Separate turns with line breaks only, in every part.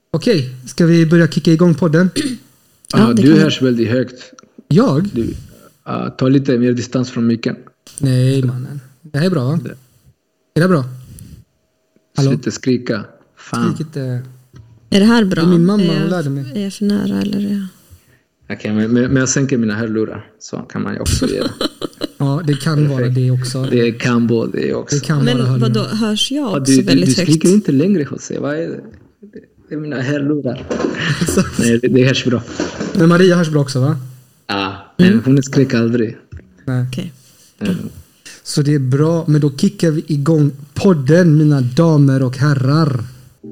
Okej, ska vi börja kicka igång podden?
Ja, du hörs väldigt högt.
Jag?
Ta lite mer distans från micken.
Nej, mannen. Det här är bra, va? Är det bra? Hallå?
Sluta skrika. Fan.
Skrik inte.
Är det här bra?
Det är min mamma, hon lärde mig.
Är jag för nära eller är jag...
Okej, men jag sänker mina hörlurar. Så kan man ju också göra.
Ja, det kan vara det också.
Det kan både det också.
Det kan vara
Men vadå, hörs jag också
du
väldigt högt?
Du skriker inte längre, Jose. Vad är det? Det är mina hörlurar. Nej, det hörs bra.
Men Maria hörs bra också, va?
Ja, men hon skriker aldrig.
Nej.
Okej.
Så det är bra, men då kickar vi igång podden, mina damer och herrar.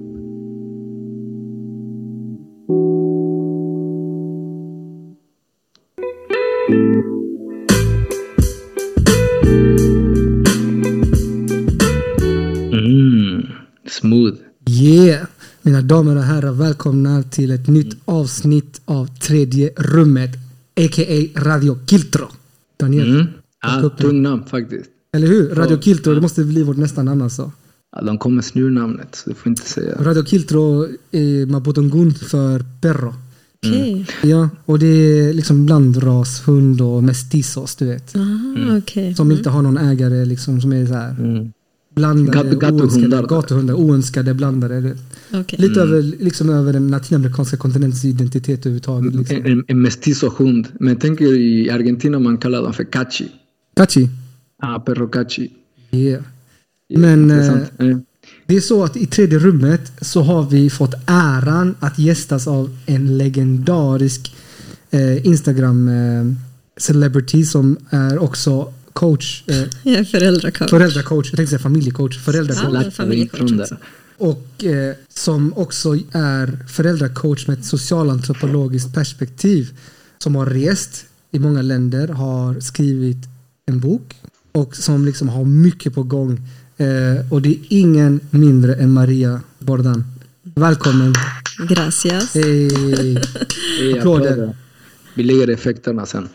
Smooth.
Yeah! Mina damer och herrar, välkomna till ett nytt avsnitt av Tredje rummet, a.k.a. Radio Kiltro. Daniel.
Ja, tung namn faktiskt.
Eller hur? Radio Kiltro, det måste bli vårt nästa namn alltså.
Ja, de kommer snur namnet, så du får inte säga.
Radio Kiltro är maputongun för perro.
Okej.
Ja, och det är liksom blandras, hund och mestizos, du vet.
Okej.
Som inte har någon ägare liksom, som är så här blandade, gatuhundar, oönskade blandade.
Okej.
Lite över den latinamerikanska kontinentens identitet överhuvudtaget. Liksom.
En mestizo-hund. Men jag tänker i Argentina man kallar dem för cachi.
Cachi?
Ja, perro cachi.
Yeah. Men det är så att i tredje rummet så har vi fått äran att gästas av en legendarisk Instagram celebrity som är också coach.
Jag är föräldracoach.
Föräldracoach, jag tänkte säga familjecoach. Föräldracoach.
Ja, familjecoach också.
Och som också är föräldracoach med ett socialantropologiskt perspektiv. Som har rest i många länder, har skrivit en bok och som liksom har mycket på gång. Och det är ingen mindre än Maria Bordan. Välkommen.
Gracias.
Hej. Applåder.
Vi lägger effekterna sen.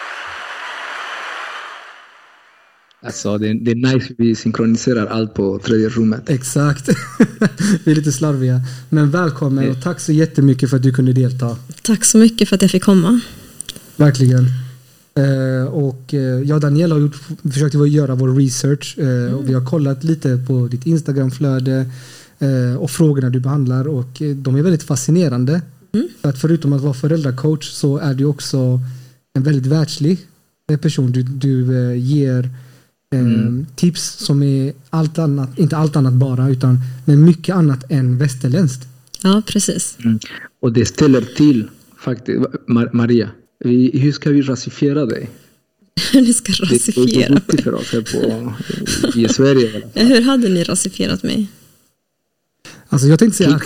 Alltså det är nice, vi synkroniserar allt på tredje rummet.
Exakt. Vi är lite slarviga. Men välkommen och tack så jättemycket för att du kunde delta.
Tack så mycket för att jag fick komma.
Verkligen. Och jag och Daniel har försökt göra vår research och vi har kollat lite på ditt Instagramflöde och frågorna du behandlar och de är väldigt fascinerande. För att förutom att vara föräldracoach så är du också en väldigt världslig person. Du ger tips som är allt annat, inte allt annat bara, utan men mycket annat än västerländskt.
Ja, precis.
Och det ställer till faktiskt, Maria. Hur ska vi rasifiera dig?
Ni ska rasifiera
mig. Det är för oss här i Sverige.
Hur hade ni rasifierat mig?
Alltså jag tänkte säga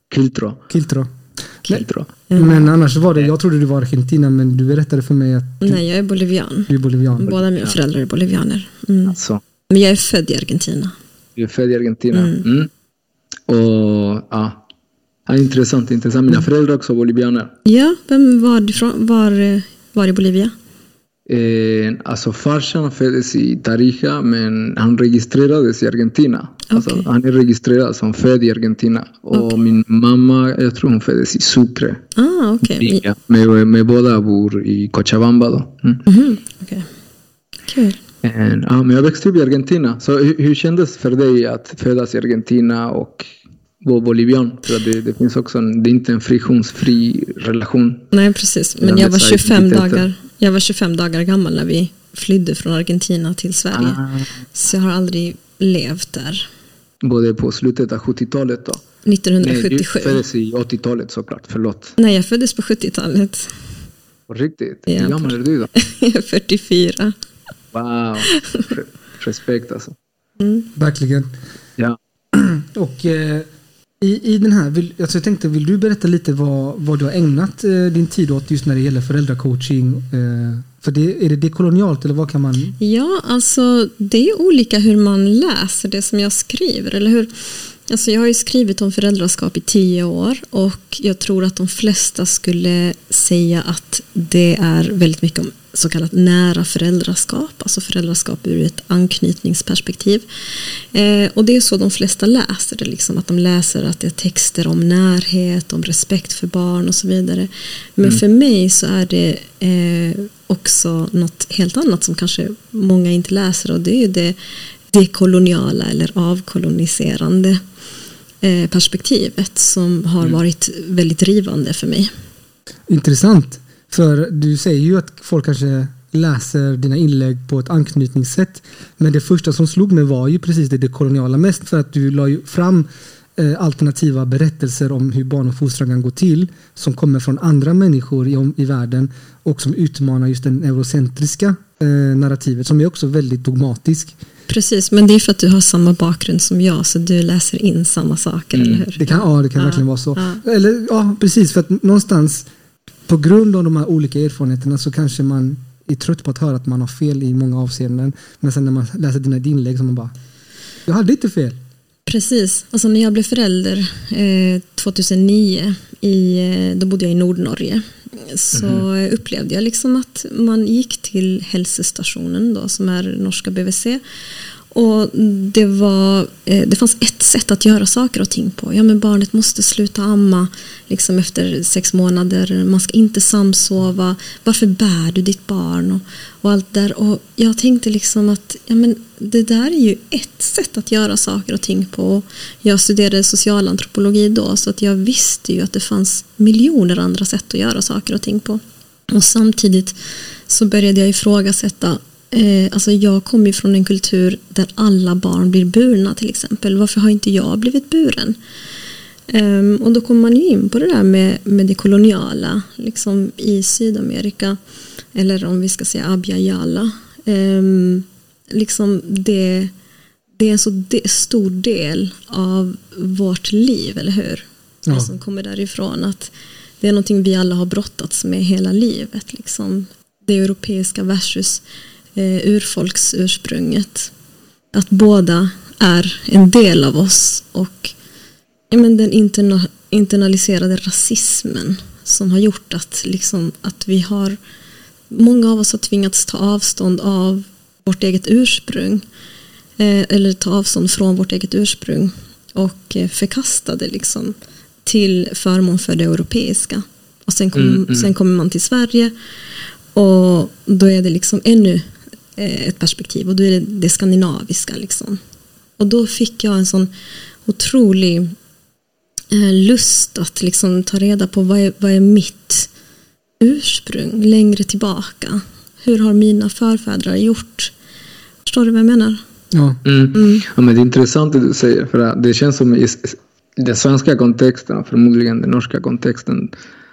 Kiltro.
Men annars var det, jag trodde du var Argentina, men du berättade för mig att
Nej, jag är bolivian.
Du är bolivian.
Båda mina föräldrar är bolivianer.
Alltså.
Men jag är född i Argentina.
Du är född i Argentina. Och ja, intressant. Mina föräldrar också bolivianer.
Ja, vem var ifrån? Var i Bolivia?
Alltså farsan föddes i Tarija, men han registrerades i Argentina. Alltså, han är registrerad som född i Argentina. Och min mamma, jag tror hon föddes i Sucre.
Okej.
Ja, med båda bor i Cochabamba då.
Okej. Kul.
Men jag växte upp i Argentina. Så hur kändes för dig att födas i Argentina och vara bolivian? För det finns också det är inte en friktionsfri relation.
Nej, precis. Men jag var 25 dagar gammal när vi flydde från Argentina till Sverige. Så jag har aldrig levt där.
Både på slutet av 70-talet då?
1977.
Nej, du föddes i 80-talet såklart, förlåt.
Nej, jag föddes på 70-talet.
På riktigt? Hur gammal är du då?
Jag är 44.
Wow, respekt alltså.
Verkligen.
Ja.
Och i den här, jag tänkte, vill du berätta lite vad du har ägnat din tid åt just när det gäller föräldracoaching? För är det dekolonialt eller vad kan man?
Ja, alltså det är olika hur man läser det som jag skriver, eller hur? Alltså jag har ju skrivit om föräldraskap i 10 år och jag tror att de flesta skulle säga att det är väldigt mycket om så kallat nära föräldraskap, alltså föräldraskap ur ett anknytningsperspektiv. Och det är så de flesta läser det, liksom, att de läser att det är texter om närhet, om respekt för barn och så vidare. Men för mig så är det också något helt annat som kanske många inte läser, och det är ju det dekoloniala eller avkoloniserande perspektivet som har varit väldigt drivande för mig.
Intressant, för du säger ju att folk kanske läser dina inlägg på ett anknytningssätt, men det första som slog mig var ju precis det koloniala, mest för att du la ju fram alternativa berättelser om hur barnuppfostran kan gå till, som kommer från andra människor i världen och som utmanar just den eurocentriska narrativet, som är också väldigt dogmatisk.
Precis, men det är för att du har samma bakgrund som jag, så du läser in samma saker, eller hur?
Det kan verkligen vara så. Eller, ja, precis, för att någonstans på grund av de här olika erfarenheterna så kanske man är trött på att höra att man har fel i många avseenden, men sen när man läser dina inlägg så man bara, jag hade inte fel.
Precis, alltså när jag blev förälder 2009, då bodde jag i Nordnorge, så upplevde jag liksom att man gick till hälsostationen då, som är norska BVC, och det fanns ett sätt att göra saker och ting på. Ja, men barnet måste sluta amma liksom efter 6 månader. Man ska inte samsova. Varför bär du ditt barn? Och allt där. Och jag tänkte liksom att ja, men det där är ju ett sätt att göra saker och ting på. Jag studerade socialantropologi då, så att jag visste ju att det fanns miljoner andra sätt att göra saker och ting på. Och samtidigt så började jag ifrågasätta. Alltså jag kommer ju från en kultur där alla barn blir burna till exempel. Varför har inte jag blivit buren? Och då kommer man ju in på det där med det koloniala liksom i Sydamerika, eller om vi ska säga Abya Yala. Liksom det är en så stor del av vårt liv, eller hur? Ja. Det som kommer därifrån, att det är någonting vi alla har brottats med hela livet liksom. Det europeiska versus urfolksursprunget, att båda är en del av oss, och den internaliserade rasismen som har gjort att, liksom, att många av oss har tvingats ta avstånd av vårt eget ursprung, eller ta avstånd från vårt eget ursprung och förkasta det liksom till förmån för det europeiska, och sen kommer man till Sverige, och då är det liksom ännu ett perspektiv, och då är det skandinaviska liksom. Och då fick jag en sån otrolig lust att liksom ta reda på vad är mitt ursprung längre tillbaka. Hur har mina förfäder gjort? Förstår du vad jag menar?
Ja. Ja, men det är intressant det du säger, för det känns som i den svenska kontexten, förmodligen den norska kontexten,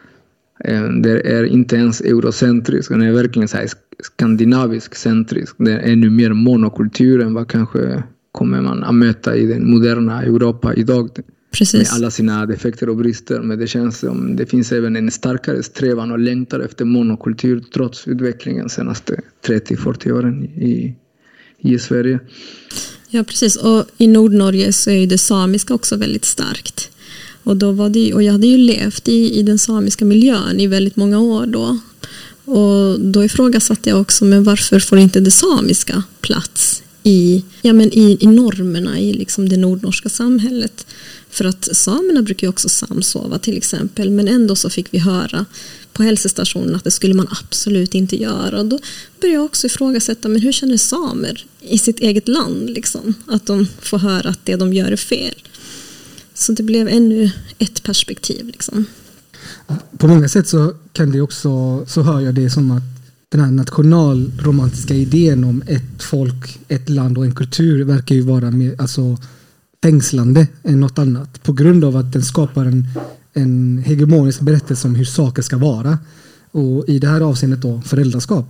det är inte ens eurocentrisk, det är verkligen så här skandinavisk centrisk. Det är ännu mer monokultur än vad kanske kommer man att möta i den moderna Europa idag. Precis. Med alla sina defekter och brister, men det känns som det finns även en starkare strävan och längtar efter monokultur trots utvecklingen senaste 30-40 åren i Sverige.
Ja, precis, och i Nordnorge så är ju det samiska också väldigt starkt. Och jag hade ju levt i den samiska miljön i väldigt många år då. Och då ifrågasatte jag också, men varför får inte det samiska plats i normerna i liksom det nordnorska samhället? För att samerna brukar ju också samsova till exempel, men ändå så fick vi höra på hälsostationen att det skulle man absolut inte göra. Och då började jag också ifrågasätta, men hur känner samer i sitt eget land liksom, att de får höra att det de gör är fel? Så det blev ännu ett perspektiv liksom.
På många sätt så kan det också, så hör jag det som att den här nationalromantiska idén om ett folk, ett land och en kultur verkar ju vara mer, alltså, fängslande än något annat, på grund av att den skapar en hegemonisk berättelse om hur saker ska vara, och i det här avseendet då föräldraskap.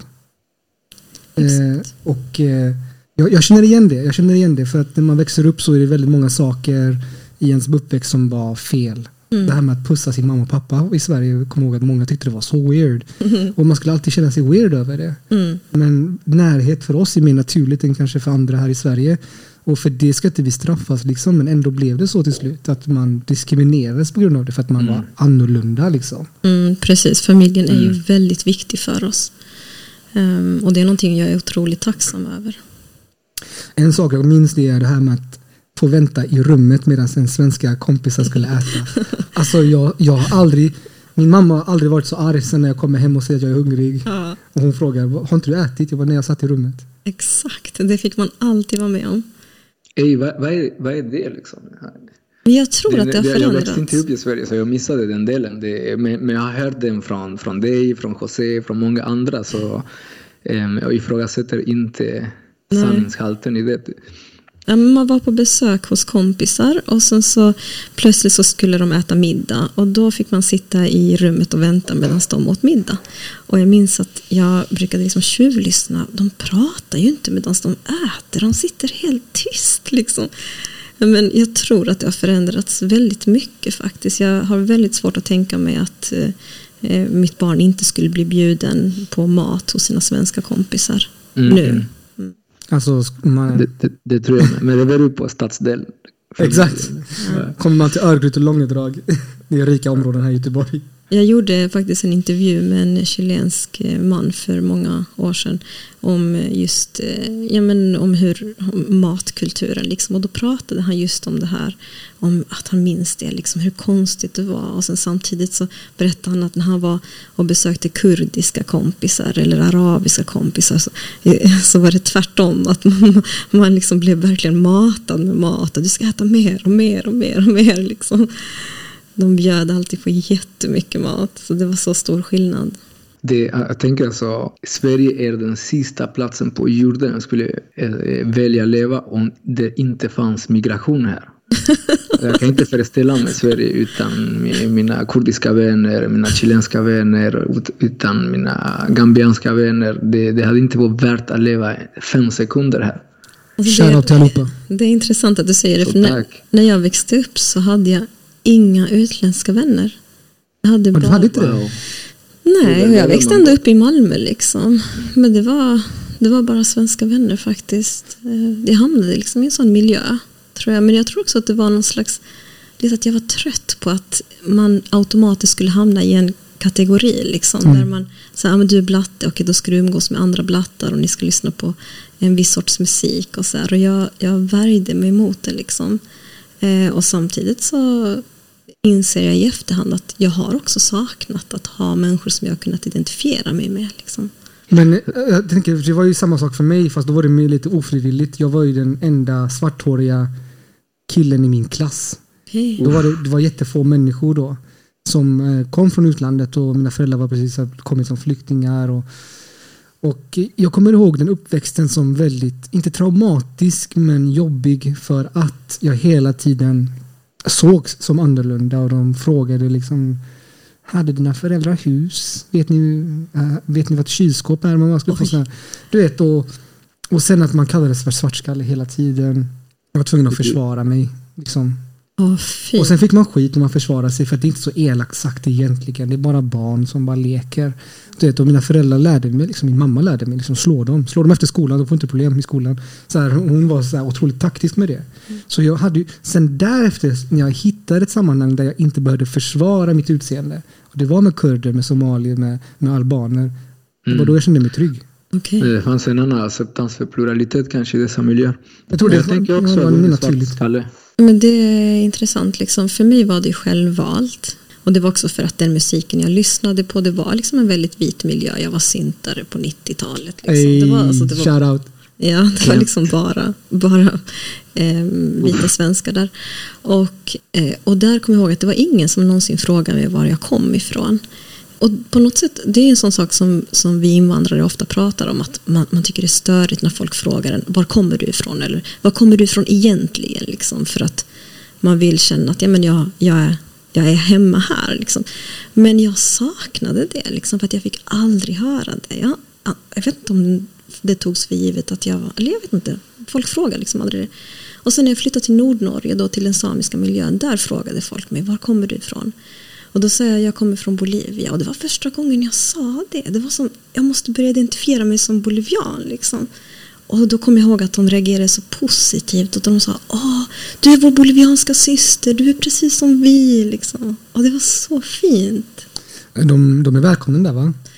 Jag känner igen det, för att när man växer upp så är det väldigt många saker i ens uppväxt som var fel. Det här med att pussa sin mamma och pappa i Sverige, kommer ihåg att många tyckte det var så weird. Och man skulle alltid känna sig weird över det. Men närhet för oss är mer naturligt än kanske för andra här i Sverige. Och för det ska inte vi straffas liksom, men ändå blev det så till slut att man diskriminerades på grund av det, för att man var annorlunda liksom.
Precis, familjen är ju väldigt viktig för oss. Och det är någonting jag är otroligt tacksam över.
En sak jag minns det är det här med att få vänta i rummet medan en svenska kompisar skulle äta. Alltså jag har aldrig, min mamma har aldrig varit så arg sen när jag kommer hem och säger att jag är hungrig.
Ja.
Och hon frågar, har inte du ätit? Jag bara, när jag satt i rummet.
Exakt, det fick man alltid vara med om.
Vad är det liksom?
Men jag tror att det har förändrats.
Jag växte inte upp i Sverige så jag missade den delen. Men jag har hört den från dig, från José, från många andra. Så jag ifrågasätter inte sanningshalten i det.
Ja, man var på besök hos kompisar och sen så plötsligt så skulle de äta middag och då fick man sitta i rummet och vänta medan de åt middag. Och jag minns att jag brukade liksom tjuvlyssna. De pratar ju inte medan de äter. De sitter helt tyst liksom. Men jag tror att det har förändrats väldigt mycket faktiskt. Jag har väldigt svårt att tänka mig att mitt barn inte skulle bli bjuden på mat hos sina svenska kompisar nu.
Alltså,
det tror jag, men det beror på stadsdel.
Exakt. Kommer man till Örgryte och Långedrag, det är rika områden här i Göteborg.
Jag gjorde faktiskt en intervju med en chilensk man för många år sedan om just om hur om matkulturen liksom, och då pratade han just om det här, om att han minns det liksom, hur konstigt det var, och sen samtidigt så berättade han att när han var och besökte kurdiska kompisar eller arabiska kompisar så var det tvärtom, att man liksom blev verkligen matad med mat och du ska äta mer och mer och mer och mer liksom. De bjöd alltid på jättemycket mat. Så det var så stor skillnad.
Jag tänker alltså, Sverige är den sista platsen på jorden jag skulle välja leva om det inte fanns migration här. Jag kan inte föreställa mig Sverige utan mina kurdiska vänner, mina chilenska vänner, utan mina gambianska vänner. Det hade inte varit värt att leva 5 sekunder här.
Alltså det är intressant att du säger det. För när jag växte upp så hade jag inga utländska vänner. Jag hade bara...
Du hade inte det?
Nej, jag växte ändå upp i Malmö liksom. Men det var bara svenska vänner faktiskt. Jag hamnade liksom i en sån miljö, tror jag. Men jag tror också att det var någon slags... Det är att jag var trött på att man automatiskt skulle hamna i en kategori liksom. Där man säger, men du är blatte, och då ska du umgås med andra blattar och ni ska lyssna på en viss sorts musik och så här. Och jag värjde mig emot det liksom. Och samtidigt så inser jag i efterhand att jag har också saknat att ha människor som jag kunnat identifiera mig med liksom.
Men jag tänker, det var ju samma sak för mig, fast då var det lite ofrivilligt. Jag var ju den enda svarthåriga killen i min klass. Då det var jättefå människor då som kom från utlandet, och mina föräldrar var precis kommit som flyktingar, och jag kommer ihåg den uppväxten som väldigt, inte traumatisk men jobbig, för att jag hela tiden sågs som annorlunda, och de frågade liksom, hade dina föräldrar hus? Vet ni vad ett kylskåp är? Man skulle få så här, du vet, och sen att man kallades för svartskalle hela tiden. Jag var tvungen att försvara mig liksom. Och sen fick man skit om man försvarar sig, för att det är inte så elakt sagt egentligen. Det är bara barn som bara leker. Och mina föräldrar lärde mig, liksom, min mamma lärde mig liksom, slå dem efter skolan, de får inte problem i skolan. Så här, hon var så här otroligt taktisk med det. Så jag hade ju, sen därefter när jag hittade ett sammanhang där jag inte behövde försvara mitt utseende, och det var med kurder, med somalier, med albaner, det var då jag kände mig trygg.
Okay.
Det fanns en annan acceptans för pluralitet kanske i dessa miljöer.
Jag tror det tänker också var min naturligt.
Men det är intressant liksom. För mig var det självvalt. Och det var också för att den musiken jag lyssnade på, det var liksom en väldigt vit miljö. Jag var syntare på 90-talet. Liksom. Det var
shout out.
Ja, det var liksom bara vita svenskar där. Och där kom jag ihåg att det var ingen som någonsin frågade mig var jag kom ifrån. Och på något sätt, det är en sån sak som vi invandrare ofta pratar om, att man tycker det är störigt när folk frågar en, var kommer du ifrån? Eller var kommer du ifrån egentligen? Liksom, för att man vill känna att jag är hemma här. Liksom. Men jag saknade det, liksom, för att jag fick aldrig höra det. Jag vet inte om det togs för givet att jag vet inte. Folk frågar liksom aldrig det. Och sen när jag flyttade till Nordnorge, då till den samiska miljön, där frågade folk mig, var kommer du ifrån? Och då sa jag kommer från Bolivia. Och det var första gången jag sa det. Det var som, jag måste börja identifiera mig som bolivian liksom. Och då kom jag ihåg att de reagerade så positivt. Och de sa, du är vår bolivianska syster. Du är precis som vi liksom. Och det var så fint.
De är välkomna där, va?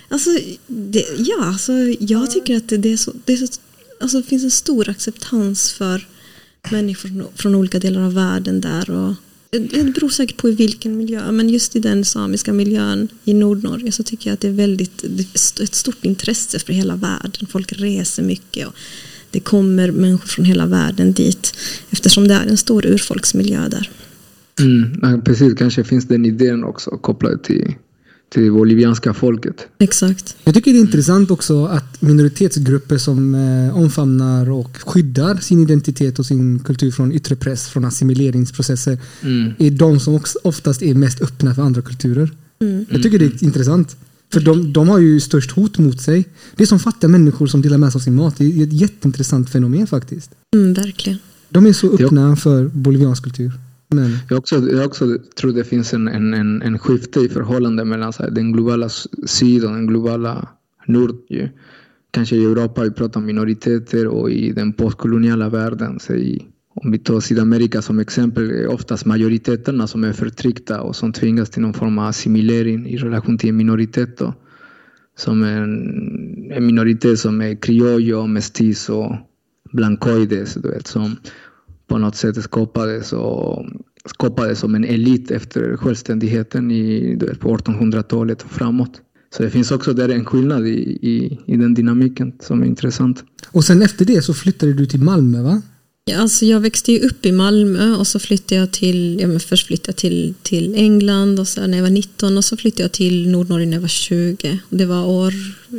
Alltså, jag tycker att det finns en stor acceptans för människor från olika delar av världen där. Och det beror säkert på i vilken miljö, men just i den samiska miljön i Nordnorge så tycker jag att det är ett stort intresse för hela världen. Folk reser mycket och det kommer människor från hela världen dit eftersom det är en stor urfolksmiljö där.
Precis, kanske finns den idén också kopplad till det bolivianska folket.
Exakt.
Jag tycker det är intressant också att minoritetsgrupper som omfamnar och skyddar sin identitet och sin kultur från yttre press, från assimileringsprocesser är de som oftast är mest öppna för andra kulturer. Jag tycker det är intressant. För de har ju störst hot mot sig. Det är som fattiga människor som delar med sig av sin mat. Det är ett jätteintressant fenomen faktiskt.
Verkligen.
De är så öppna för boliviansk kultur. Men
jag också tror det finns en skifte i förhållande mellan så här, den globala syd och den globala nord. Ju. Kanske i Europa vi pratar om minoriteter och i den postkoloniala världen. Så om vi tar Sydamerika som exempel är oftast majoriteterna som är förtryckta och som tvingas till någon form av assimilering i relation till en minoritet. Då. Som en minoritet som är criollo, mestizo, blancoides, du vet, som på något sätt skapades som en elit efter självständigheten på 1800-talet och framåt. Så det finns också där en skillnad i den dynamiken som är intressant.
Och sen efter det så flyttade du till Malmö, va?
Ja, alltså jag växte ju upp i Malmö och så flyttade jag först flyttade jag till England och sen när jag var 19 och så flyttade jag till Nordnorge när jag var 20. Det var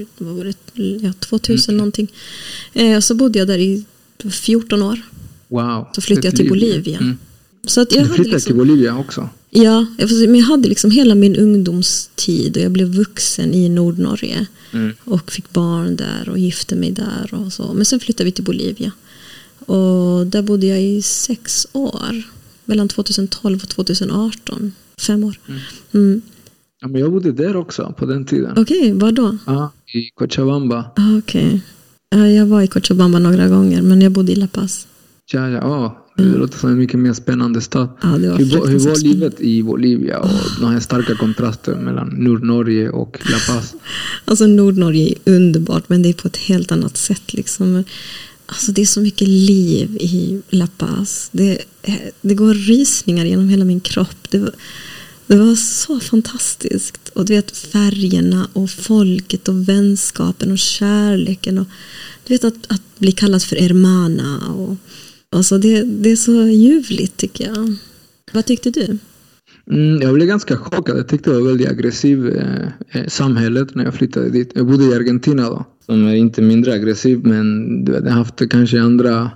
2000 någonting. Och så bodde jag där i 14 år.
Wow.
Så flyttade jag till Bolivia. Så att
du flyttade till Bolivia också?
Ja, men jag hade liksom hela min ungdomstid och jag blev vuxen i Nordnorge och fick barn där och gifte mig där och så. Men sen flyttade vi till Bolivia. Och där bodde jag i 6 år. Mellan 2012 och 2018. 5 år.
Ja, men jag bodde där också på den tiden.
Okej, var då?
Ja, i Cochabamba.
Okej. Jag var i Cochabamba några gånger, men jag bodde i La Paz.
Det låter som en mycket mer spännande stad.
Ja,
hur var livet i Bolivia och de här starka kontraster mellan Nordnorge och La Paz?
Alltså Nordnorge är underbart, men det är på ett helt annat sätt liksom. Alltså det är så mycket liv i La Paz. Det går rysningar genom hela min kropp. Det var så fantastiskt. Och du vet färgerna och folket och vänskapen och kärleken. Och du vet att bli kallad för hermana. Och, alltså det är så ljuvligt tycker jag. Vad tyckte du?
Jag blev ganska chockad. Jag tyckte det var väldigt aggressivt samhället när jag flyttade dit. Jag bodde i Argentina då. Som är inte mindre aggressiv, men du vet, jag har haft kanske andra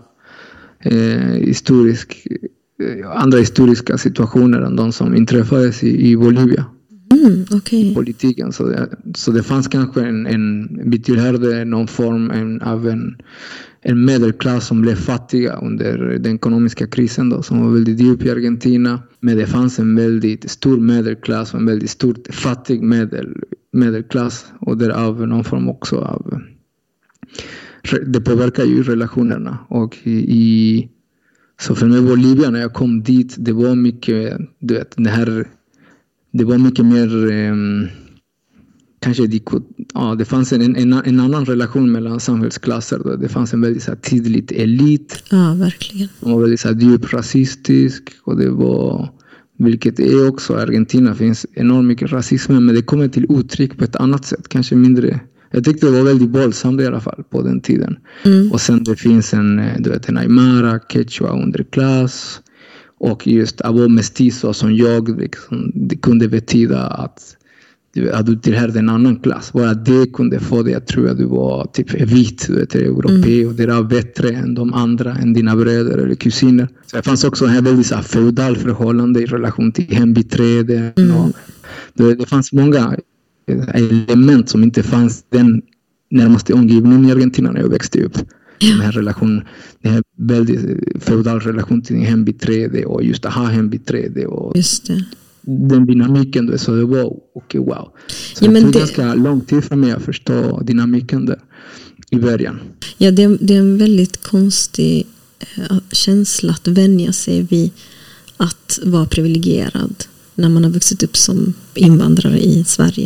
historiska situationer än de som inträffades i Bolivia.
Okay.
Politiken. Så det fanns kanske vi tillhörde någon form av en medelklass som blev fattiga under den ekonomiska krisen då, som var väldigt djup i Argentina. Men det fanns en väldigt stor medelklass och en väldigt stor fattig medelklass. Och därav någon form också av... Det påverkar ju relationerna. Och så för mig i Bolivia när jag kom dit, det var mycket, du vet, det var mycket mer... Kanske det fanns en annan relation mellan samhällsklasser. Då. Det fanns en väldigt så här, tydligt elit.
Ja, verkligen.
Som var väldigt så här, djupt rasistisk. Och det var, vilket är också Argentina, finns enormt mycket rasism. Men det kommer till uttryck på ett annat sätt. Kanske mindre. Jag tyckte det var väldigt våldsamt i alla fall på den tiden. Och sen det finns en aymara, quechua underklass. Och just abo mestizo som jag, liksom, det kunde betyda att du tillhörde en annan klass. Bara det kunde få dig att tro att du var typ vit, du vet, europé och det var bättre än de andra, än dina bröder eller kusiner. Så det fanns också en väldigt feudal förhållande i relation till hembiträden. Det fanns många element som inte fanns den närmaste omgivningen i Argentina när jag växte upp. Den här väldigt feudal relation till hembiträde och just att ha hembiträde och
just det.
Den dynamiken då, så det var wow. Så det tog ganska lång tid för mig att förstå dynamiken där i början.
Ja, det är en väldigt konstig känsla att vänja sig vid att vara privilegierad när man har vuxit upp som invandrare i Sverige.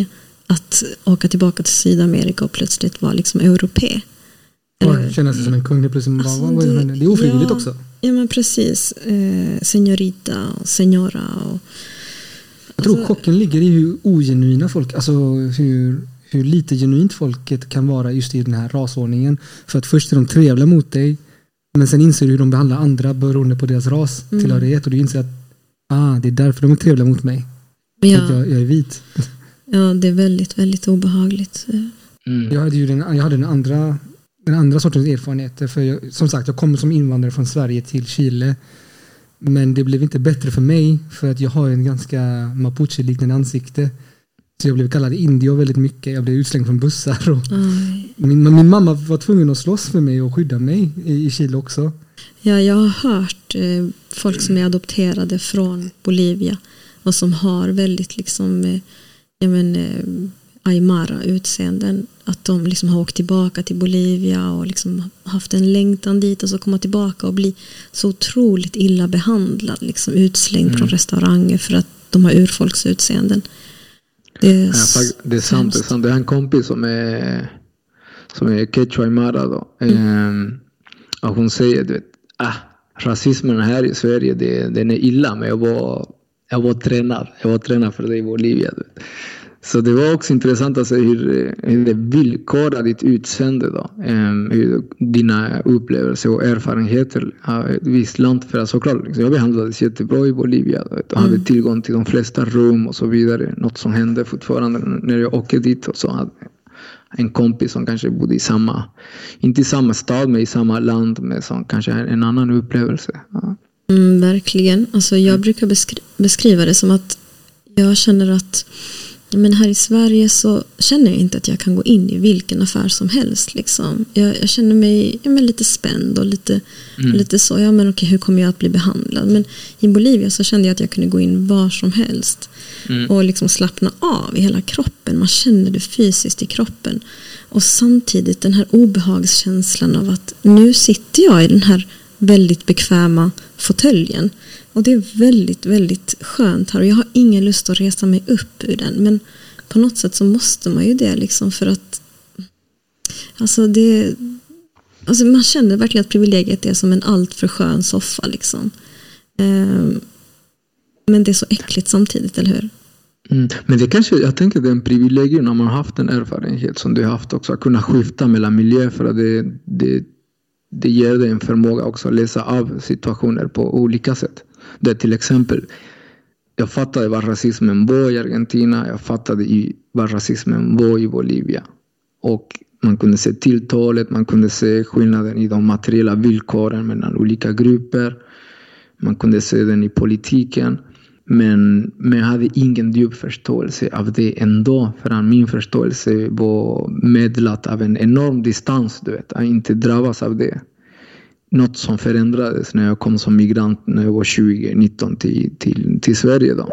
att åka tillbaka till Sydamerika och plötsligt vara liksom europé.
Känna sig som en kung. Det är ofrivilligt också.
Ja, men precis. Señorita och señora.
Jag tror chocken ligger i hur ogenuina folk, alltså hur lite genuint folket kan vara just i den här rasordningen. För att först är de trevliga mot dig, men sen inser du hur de behandlar andra beroende på deras ras tillhörighet, och du inser att det är därför de är trevliga mot mig.
Ja.
Att jag är vit.
Ja, det är väldigt, väldigt obehagligt.
Jag hade den andra sortens erfarenheter. För som sagt, jag kommer som invandrare från Sverige till Chile. Men det blev inte bättre för mig, för att jag har en ganska mapuche-liknande ansikte. Så jag blev kallad indio väldigt mycket. Jag blev utslängd från bussar. Och min mamma var tvungen att slåss för mig och skydda mig i Chile också. Ja, jag har hört folk som är adopterade från Bolivia och som har väldigt liksom Aymara-utseenden, att de liksom har åkt tillbaka till Bolivia och liksom haft en längtan dit, och så komma tillbaka och bli så otroligt illa behandlad, liksom utslängd från restauranger för att de har urfolksutseenden.
Det är sant. Det är en kompis som är quechua Aymara då. Och hon säger, du vet, rasismen här i Sverige, den är illa, men jag var tränad för det i Bolivia, du vet. Så det var också intressant att se hur det villkorar ditt utseende då. Hur dina upplevelser och erfarenheter av ett visst land. För att såklart, liksom, jag behandlades jättebra i Bolivia. Och hade tillgång till de flesta rum och så vidare. Något som hände fortfarande när jag åkte dit. Och så hade en kompis som kanske bodde inte i samma stad, men i samma land, med som kanske en annan upplevelse. Ja.
Verkligen. Alltså, jag brukar beskriva det som att jag känner att, men här i Sverige så känner jag inte att jag kan gå in i vilken affär som helst. Liksom. Jag känner mig lite spänd och lite så. Ja, men okej, hur kommer jag att bli behandlad? Men i Bolivia så kände jag att jag kunde gå in var som helst. Och liksom slappna av i hela kroppen. Man känner det fysiskt i kroppen. Och samtidigt den här obehagskänslan av att nu sitter jag i den här väldigt bekväma fåtöljen. Och det är väldigt, väldigt skönt här. Och jag har ingen lust att resa mig upp ur den. Men på något sätt så måste man ju det liksom, för att man känner verkligen att privilegiet är som en alltför skön soffa liksom. Men det är så äckligt samtidigt, eller hur?
Men det kanske, jag tänker det är en privilegium när man har haft en erfarenhet som du har haft också, att kunna skifta mellan miljö, för att det ger dig en förmåga också att läsa av situationer på olika sätt. Det till exempel, jag fattade vad rasismen var i Argentina, jag fattade vad rasismen var i Bolivia. Och man kunde se tilltalet, man kunde se skillnaden i de materiella villkoren mellan olika grupper. Man kunde se den i politiken. Men jag hade ingen djup förståelse av det ändå. För min förståelse var medlat av en enorm distans, du vet. Att inte drabbas av det. Något som förändrades när jag kom som migrant när jag var 20-19 till Sverige då.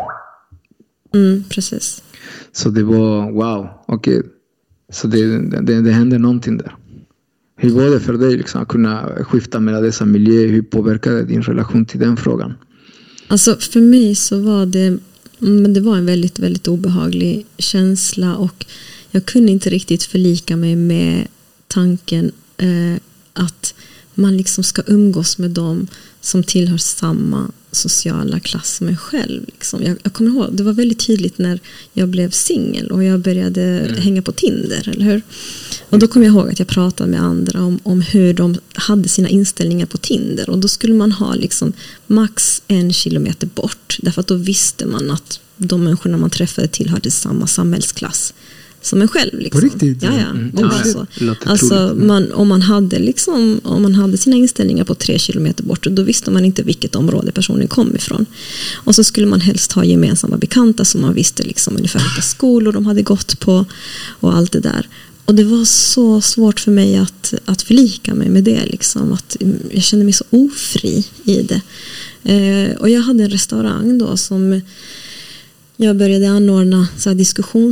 Precis.
Så det var wow, okej. Så det hände någonting där. Hur var det för dig liksom, att kunna skifta mellan dessa miljöer? Hur påverkade din relation till den frågan?
Alltså för mig så var det var en väldigt, väldigt obehaglig känsla, och jag kunde inte riktigt förlika mig med tanken att man liksom ska umgås med dem som tillhör samma sociala klass som mig själv. Liksom. Jag kommer ihåg, det var väldigt tydligt när jag blev singel och jag började hänga på Tinder, eller hur? Och då kom jag ihåg att jag pratade med andra om hur de hade sina inställningar på Tinder. Och då skulle man ha liksom max 1 kilometer bort. Därför att då visste man att de människorna man träffade tillhörde samma samhällsklass som en själv. Liksom.
På riktigt?
Ja. Det var så. Alltså, om man hade sina inställningar på 3 kilometer bort, då visste man inte vilket område personen kom ifrån. Och så skulle man helst ha gemensamma bekanta som man visste liksom ungefär vilka skolor de hade gått på och allt det där. Och det var så svårt för mig att förlika mig med det. Liksom, att jag kände mig så ofri i det. Och jag hade en restaurang då som jag började anordna så här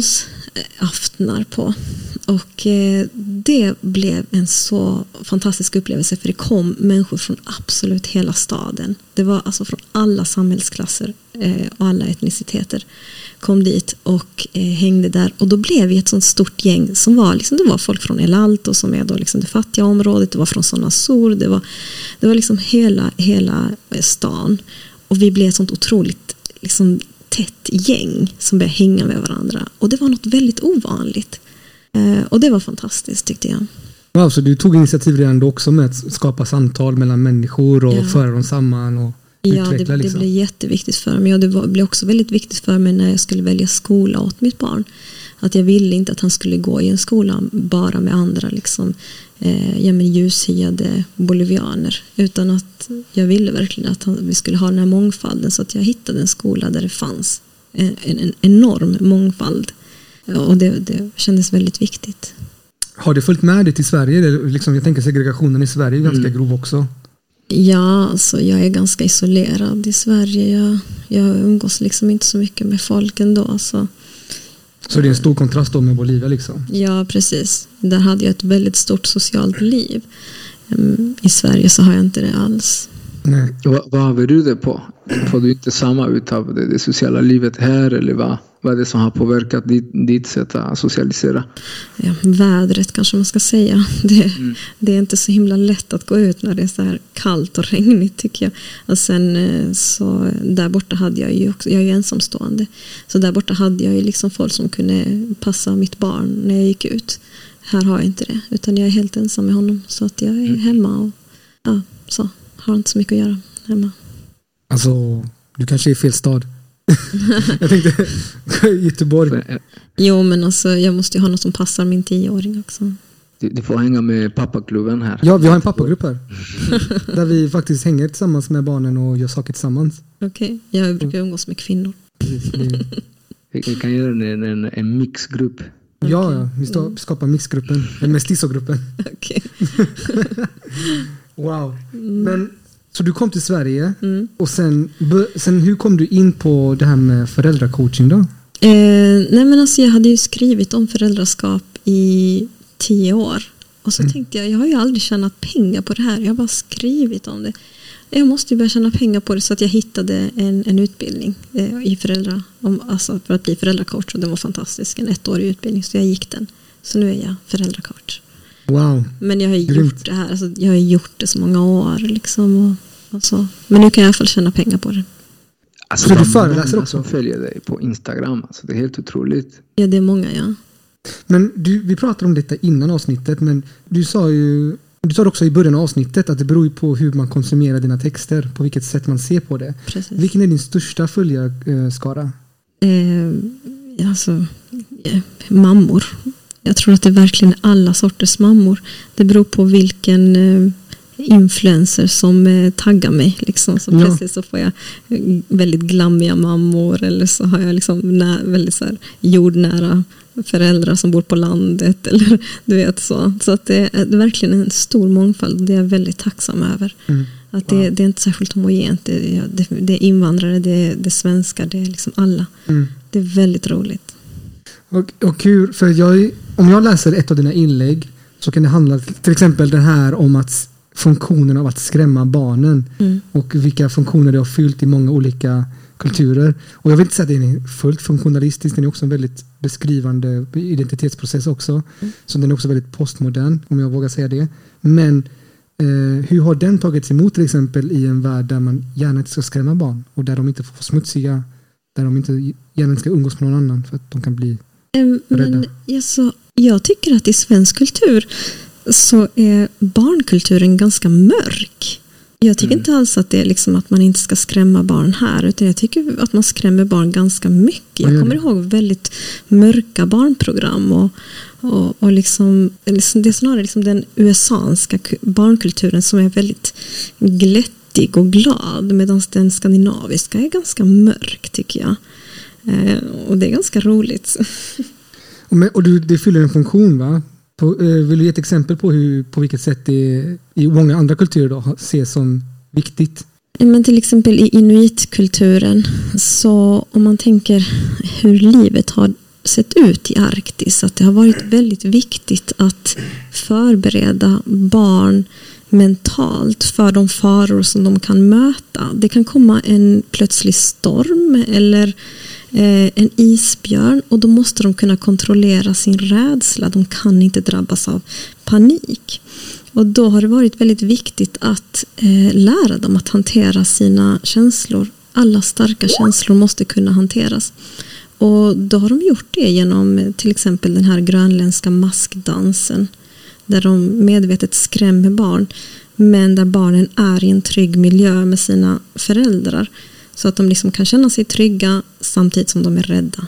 aftnar på. Och det blev en så fantastisk upplevelse, för det kom människor från absolut hela staden. Det var alltså från alla samhällsklasser och alla etniciteter kom dit och hängde där. Och då blev vi ett sånt stort gäng som var liksom, det var folk från El Alto som är då liksom det fattiga området, det var från Zona Sur, det var liksom hela stan. Och vi blev ett sånt otroligt liksom tätt gäng som började hänga med varandra. Och det var något väldigt ovanligt. Och det var fantastiskt, tyckte jag.
Ja, så du tog initiativ redan då också med att skapa samtal mellan människor och föra dem samman och utveckla.
Det blev jätteviktigt för mig. Och det blev också väldigt viktigt för mig när jag skulle välja skola åt mitt barn. Att jag ville inte att han skulle gå i en skola bara med andra liksom, ljushyade bolivianer. Utan att jag ville verkligen att vi skulle ha den här mångfalden. Så att jag hittade en skola där det fanns en enorm mångfald. Och det kändes väldigt viktigt. Har det följt med dig till Sverige? Liksom, jag tänker segregationen i Sverige är ganska grov också. Ja, alltså jag är ganska isolerad i Sverige. Jag umgås liksom inte så mycket med folk ändå. Så det är en stor kontrast då med Bolivia liksom? Ja, precis. Där hade jag ett väldigt stort socialt liv. I Sverige så har jag inte det alls.
Nej. Vad har du det på? Får du inte samma ut av det sociala livet här, eller vad är det som har påverkat ditt sätt att socialisera?
Ja, vädret kanske man ska säga. Det är inte så himla lätt att gå ut när det är så här kallt och regnigt, tycker jag. Och sen så där borta hade jag ju också, jag är ju ensamstående. Så där borta hade jag ju liksom folk som kunde passa mitt barn när jag gick ut. Här har jag inte det, utan jag är helt ensam med honom. Så att jag är hemma och så har inte så mycket att göra hemma. Alltså, du kanske är i fel stad. Jag tänkte Göteborg. Jo, men alltså, jag måste ju ha något som passar min 10-åring också.
Du får hänga med pappaklubben här.
Ja, vi har en pappagrupp här. Där vi faktiskt hänger tillsammans med barnen och gör saker tillsammans.
Okej, jag brukar umgås med kvinnor.
Vi kan göra en mixgrupp.
Ja, vi skapar mixgruppen. Mestizogruppen.
Okej.
Wow. Men så du kom till Sverige och sen hur kom du in på det här med föräldracoaching då?
Nej, men alltså jag hade ju skrivit om föräldraskap i 10 år. Och så tänkte jag har ju aldrig tjänat pengar på det här. Jag har bara skrivit om det. Jag måste ju börja tjäna pengar på det, så att jag hittade en utbildning i alltså för att bli föräldracoach, och den var fantastisk. En 1-årig utbildning, så jag gick den. Så nu är jag föräldracoach.
Wow.
Men jag har gjort det här, alltså jag har gjort det så många år liksom, och så. Men nu kan jag i alla fall tjäna pengar på det.
Alltså, så du föreläser också? Som följer dig på Instagram, alltså det är helt otroligt.
Ja, det är många, ja.
Men vi pratade om detta innan avsnittet, men du sa också i början av avsnittet att det beror på hur man konsumerar dina texter, på vilket sätt man ser på det.
Precis.
Vilken är din största följarskara?
Mammor. Jag tror att det verkligen är alla sorters mammor. Det beror på vilken influencer som taggar mig. Liksom. Så plötsligt så får jag väldigt glammiga mammor, eller så har jag liksom väldigt så här jordnära föräldrar som bor på landet, eller du vet så. Så att det är verkligen en stor mångfald. Det är jag väldigt tacksam över. Att det är inte särskilt homogent. Det är invandrare, det är svenskar, det är liksom alla. Det är väldigt roligt.
Och kul, för om jag läser ett av dina inlägg så kan det handla till exempel den här om att funktionen av att skrämma barnen och vilka funktioner det har fyllt i många olika kulturer. Och jag vill inte säga att den är fullt funktionalistisk, den är också en väldigt beskrivande identitetsprocess också. Så den är också väldigt postmodern, om jag vågar säga det. Men hur har den tagits emot till exempel i en värld där man gärna inte ska skrämma barn och där de inte får smutsiga, där de inte gärna ska umgås med någon annan för att de kan bli rädda?
Men jag tycker att i svensk kultur så är barnkulturen ganska mörk. Jag tycker inte alls att det är liksom att man inte ska skrämma barn här, utan jag tycker att man skrämmer barn ganska mycket. Jag kommer ihåg väldigt mörka barnprogram och liksom, det är snarare liksom den USA-anska barnkulturen som är väldigt glättig och glad, medan den skandinaviska är ganska mörk, tycker jag. Och det är ganska roligt.
Och det fyller en funktion, va? Vill du ge ett exempel på vilket sätt det i många andra kulturer då ses som viktigt?
Men till exempel i inuitkulturen, så om man tänker hur livet har sett ut i Arktis. Att det har varit väldigt viktigt att förbereda barn mentalt för de faror som de kan möta. Det kan komma en plötslig storm eller en isbjörn, och då måste de kunna kontrollera sin rädsla. De kan inte drabbas av panik. Och då har det varit väldigt viktigt att lära dem att hantera sina känslor. Alla starka känslor måste kunna hanteras. Och då har de gjort det genom till exempel den här grönländska maskdansen, där de medvetet skrämmer barn, men där barnen är i en trygg miljö med sina föräldrar, så att de liksom kan känna sig trygga samtidigt som de är rädda.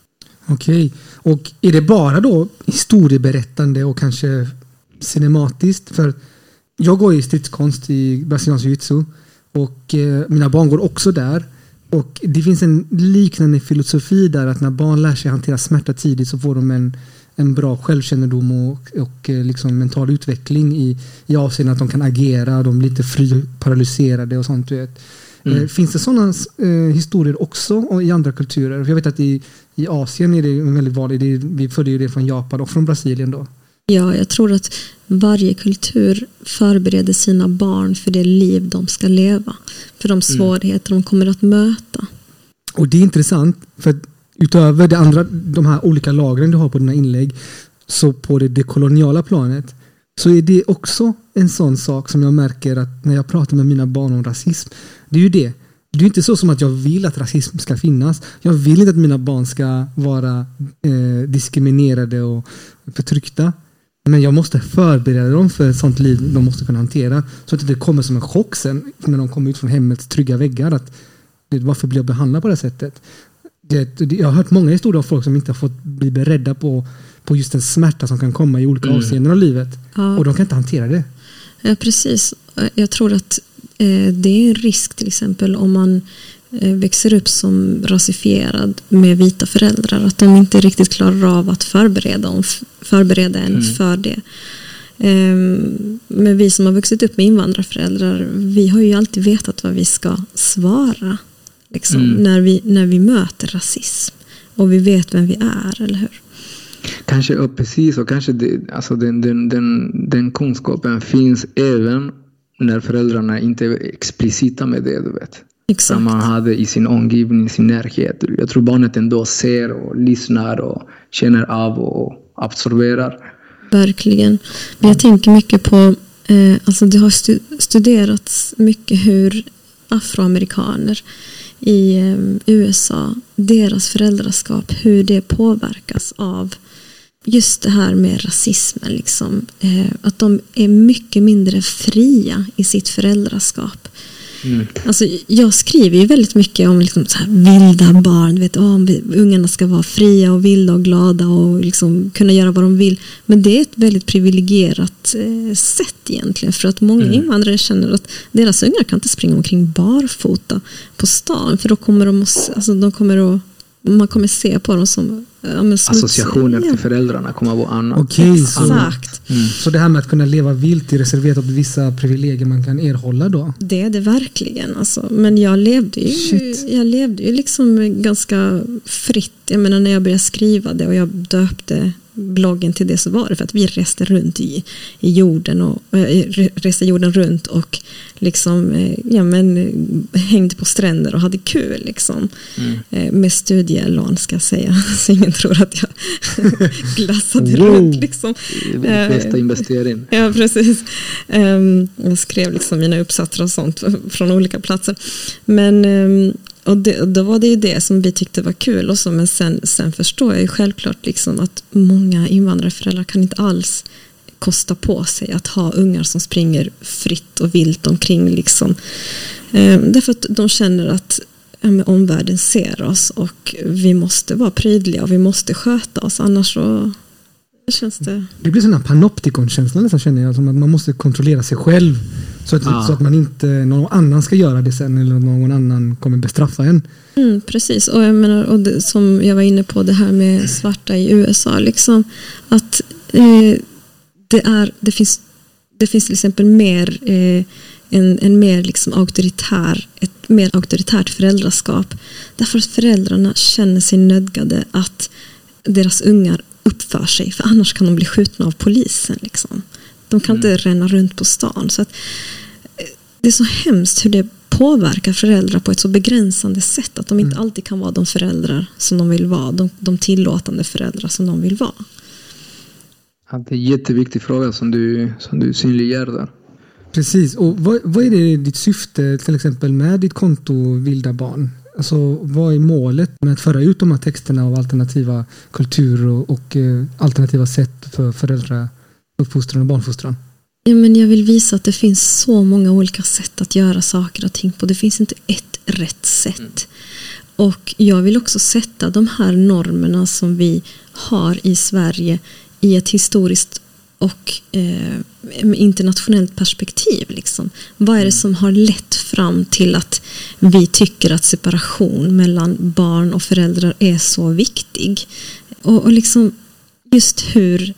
Okej. Och är det bara då historieberättande och kanske cinematiskt? För jag går i stridskonst i brasiliansk jiu-jitsu, och mina barn går också där. Och det finns en liknande filosofi där, att när barn lär sig hantera smärta tidigt så får de en bra självkännedom och liksom mental utveckling i avseende att de kan agera, de blir lite paralyserade och sånt. Finns det sådana historier också i andra kulturer? För jag vet att i Asien är det väldigt vanligt. Vi följer det från Japan och från Brasilien då.
Ja, jag tror att varje kultur förbereder sina barn för det liv de ska leva. För de svårigheter de kommer att möta.
Och det är intressant, för utöver de här olika lagren du har på dina inlägg, så på det koloniala planet, så är det också en sån sak som jag märker att när jag pratar med mina barn om rasism, det är ju det. Det är inte så som att jag vill att rasism ska finnas. Jag vill inte att mina barn ska vara diskriminerade och förtryckta. Men jag måste förbereda dem för ett sånt liv de måste kunna hantera. Så att det kommer som en chock sen när de kommer ut från hemmets trygga väggar. Att varför blir jag behandlad på det sättet? Jag har hört många historier av folk som inte har fått bli beredda på just den smärta som kan komma i olika avseenden av livet. Ja. Och de kan inte hantera det.
Ja, precis. Jag tror att det är en risk till exempel om man växer upp som rasifierad med vita föräldrar, att de inte riktigt klarar av att förbereda en för det. Men vi som har vuxit upp med invandrarföräldrar, vi har ju alltid vetat vad vi ska svara liksom, när vi möter rasism, och vi vet vem vi är, eller hur?
Kanske precis, och kanske den kunskapen finns även när föräldrarna inte är explicita med det, du vet.
Exakt.
Som man hade i sin omgivning, i sin närhet. Jag tror barnet ändå ser och lyssnar och känner av och absorberar.
Verkligen. Men jag tänker mycket på, alltså det har studerats mycket hur afroamerikaner i USA, deras föräldraskap, hur det påverkas av just det här med rasismen. Liksom. Att de är mycket mindre fria i sitt föräldraskap. Alltså, jag skriver ju väldigt mycket om liksom så här vilda barn, vet, om ungarna ska vara fria och vilda och glada och liksom kunna göra vad de vill. Men det är ett väldigt privilegierat sätt egentligen, för att många invandrare känner att deras ungar kan inte springa omkring barfota på stan, för då kommer man kommer se på dem som
associationer till föräldrarna kommer vara annat.
Okej,
exakt.
Så det här med att kunna leva vilt är reserverat åt vissa privilegier man kan erhålla då?
Det är det verkligen. Alltså. Men jag levde ju liksom ganska fritt. Jag menar, när jag började skriva det och jag döpte bloggen till det, så var det för att vi reste runt i jorden och reste jorden runt och liksom hängde på stränder och hade kul liksom. Med studielån, ska jag säga, så ingen tror att jag glassade runt liksom.
Bästa investering.
Ja, precis. Jag skrev liksom mina uppsatser och sånt från olika platser, men och då var det ju det som vi tyckte var kul och så, men sen förstår jag ju självklart liksom att många invandrarföräldrar kan inte alls kosta på sig att ha ungar som springer fritt och vilt omkring liksom. Därför att de känner att omvärlden ser oss och vi måste vara prydliga och vi måste sköta oss, annars så känns det... Det
blir sån här panoptikon-känsla nästan, känner jag, som att man måste kontrollera sig själv så att man inte, någon annan ska göra det sen, eller någon annan kommer bestraffa en.
Precis, och jag menar, och det, som jag var inne på, det här med svarta i USA liksom, att det finns till exempel mer en mer liksom ett mer auktoritärt föräldraskap, därför att föräldrarna känner sig nödgade att deras ungar uppför sig, för annars kan de bli skjutna av polisen liksom. De kan inte ränna runt på stan. Så att, det är så hemskt hur det påverkar föräldrar på ett så begränsande sätt att de inte alltid kan vara de föräldrar som de vill vara, de tillåtande föräldrar som de vill vara.
Ja, det är en jätteviktig fråga som du synliggör där.
Precis, och vad är det ditt syfte till exempel med ditt konto Vilda barn? Alltså vad är målet med att föra ut de här texterna av alternativa kulturer och alternativa sätt för föräldrauppfostran och barnfostran?
Ja, men jag vill visa att det finns så många olika sätt att göra saker och ting på. Det finns inte ett rätt sätt. Och jag vill också sätta de här normerna som vi har i Sverige i ett historiskt och internationellt perspektiv. Liksom. Vad är det som har lett fram till att vi tycker att separation mellan barn och föräldrar är så viktig? Och liksom just hur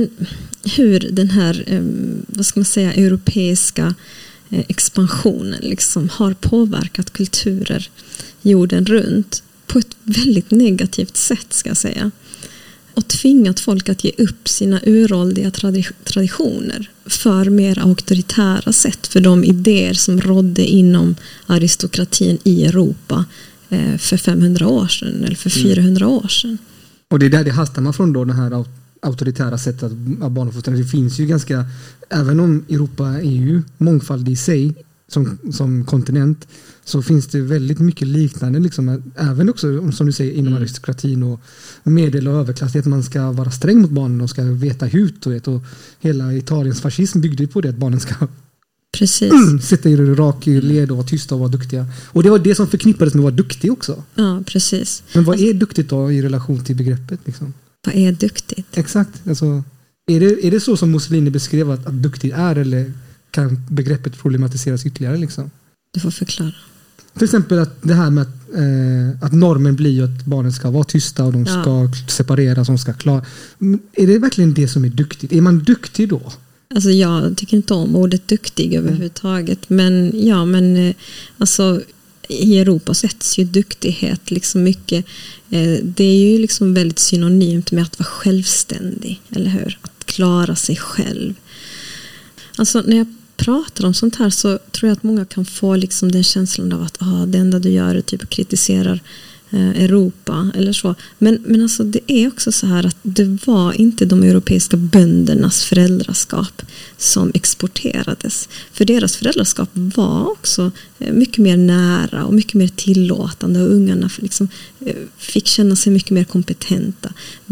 den här vad ska man säga, europeiska expansionen liksom har påverkat kulturer jorden runt på ett väldigt negativt sätt, ska jag säga. Och tvingat folk att ge upp sina uråldriga traditioner för mer auktoritära sätt, för de idéer som rådde inom aristokratin i Europa för 500 år sedan eller för 400 år sedan.
Och det är där det hastar från då, den här auktoritära sättet av barnuppfostran. Det finns ju ganska, även om Europa är ju mångfald i sig som kontinent, så finns det väldigt mycket liknande liksom, även också som du säger inom aristokratin och medel- och överklass, att man ska vara sträng mot barnen och ska veta hut och hela Italiens fascism byggde på det, att barnen ska sitta i rak led och vara tysta och vara duktiga. Och det var det som förknippades med att vara duktig också.
Ja, precis.
Men vad är duktigt då i relation till begreppet liksom?
Vad är duktigt?
Exakt, alltså är det så som Mussolini beskrev att duktigt är, eller kan begreppet problematiseras ytterligare liksom? Du
får förklara.
Till exempel att det här med att normen blir att barnen ska vara tysta och de ska separeras, de ska klara. Är det verkligen det som är duktigt? Är man duktig då?
Alltså jag tycker inte om ordet duktig överhuvudtaget, men alltså i Europa sätts ju duktighet liksom mycket, det är ju liksom väldigt synonymt med att vara självständig, eller hur? Att klara sig själv. Alltså när jag pratar om sånt här så tror jag att många kan få liksom den känslan av att det enda du gör är typ kritiserar Europa eller så. Men alltså det är också så här att det var inte de europeiska böndernas föräldraskap som exporterades. För deras föräldraskap var också mycket mer nära och mycket mer tillåtande, och ungarna liksom fick känna sig mycket mer kompetenta.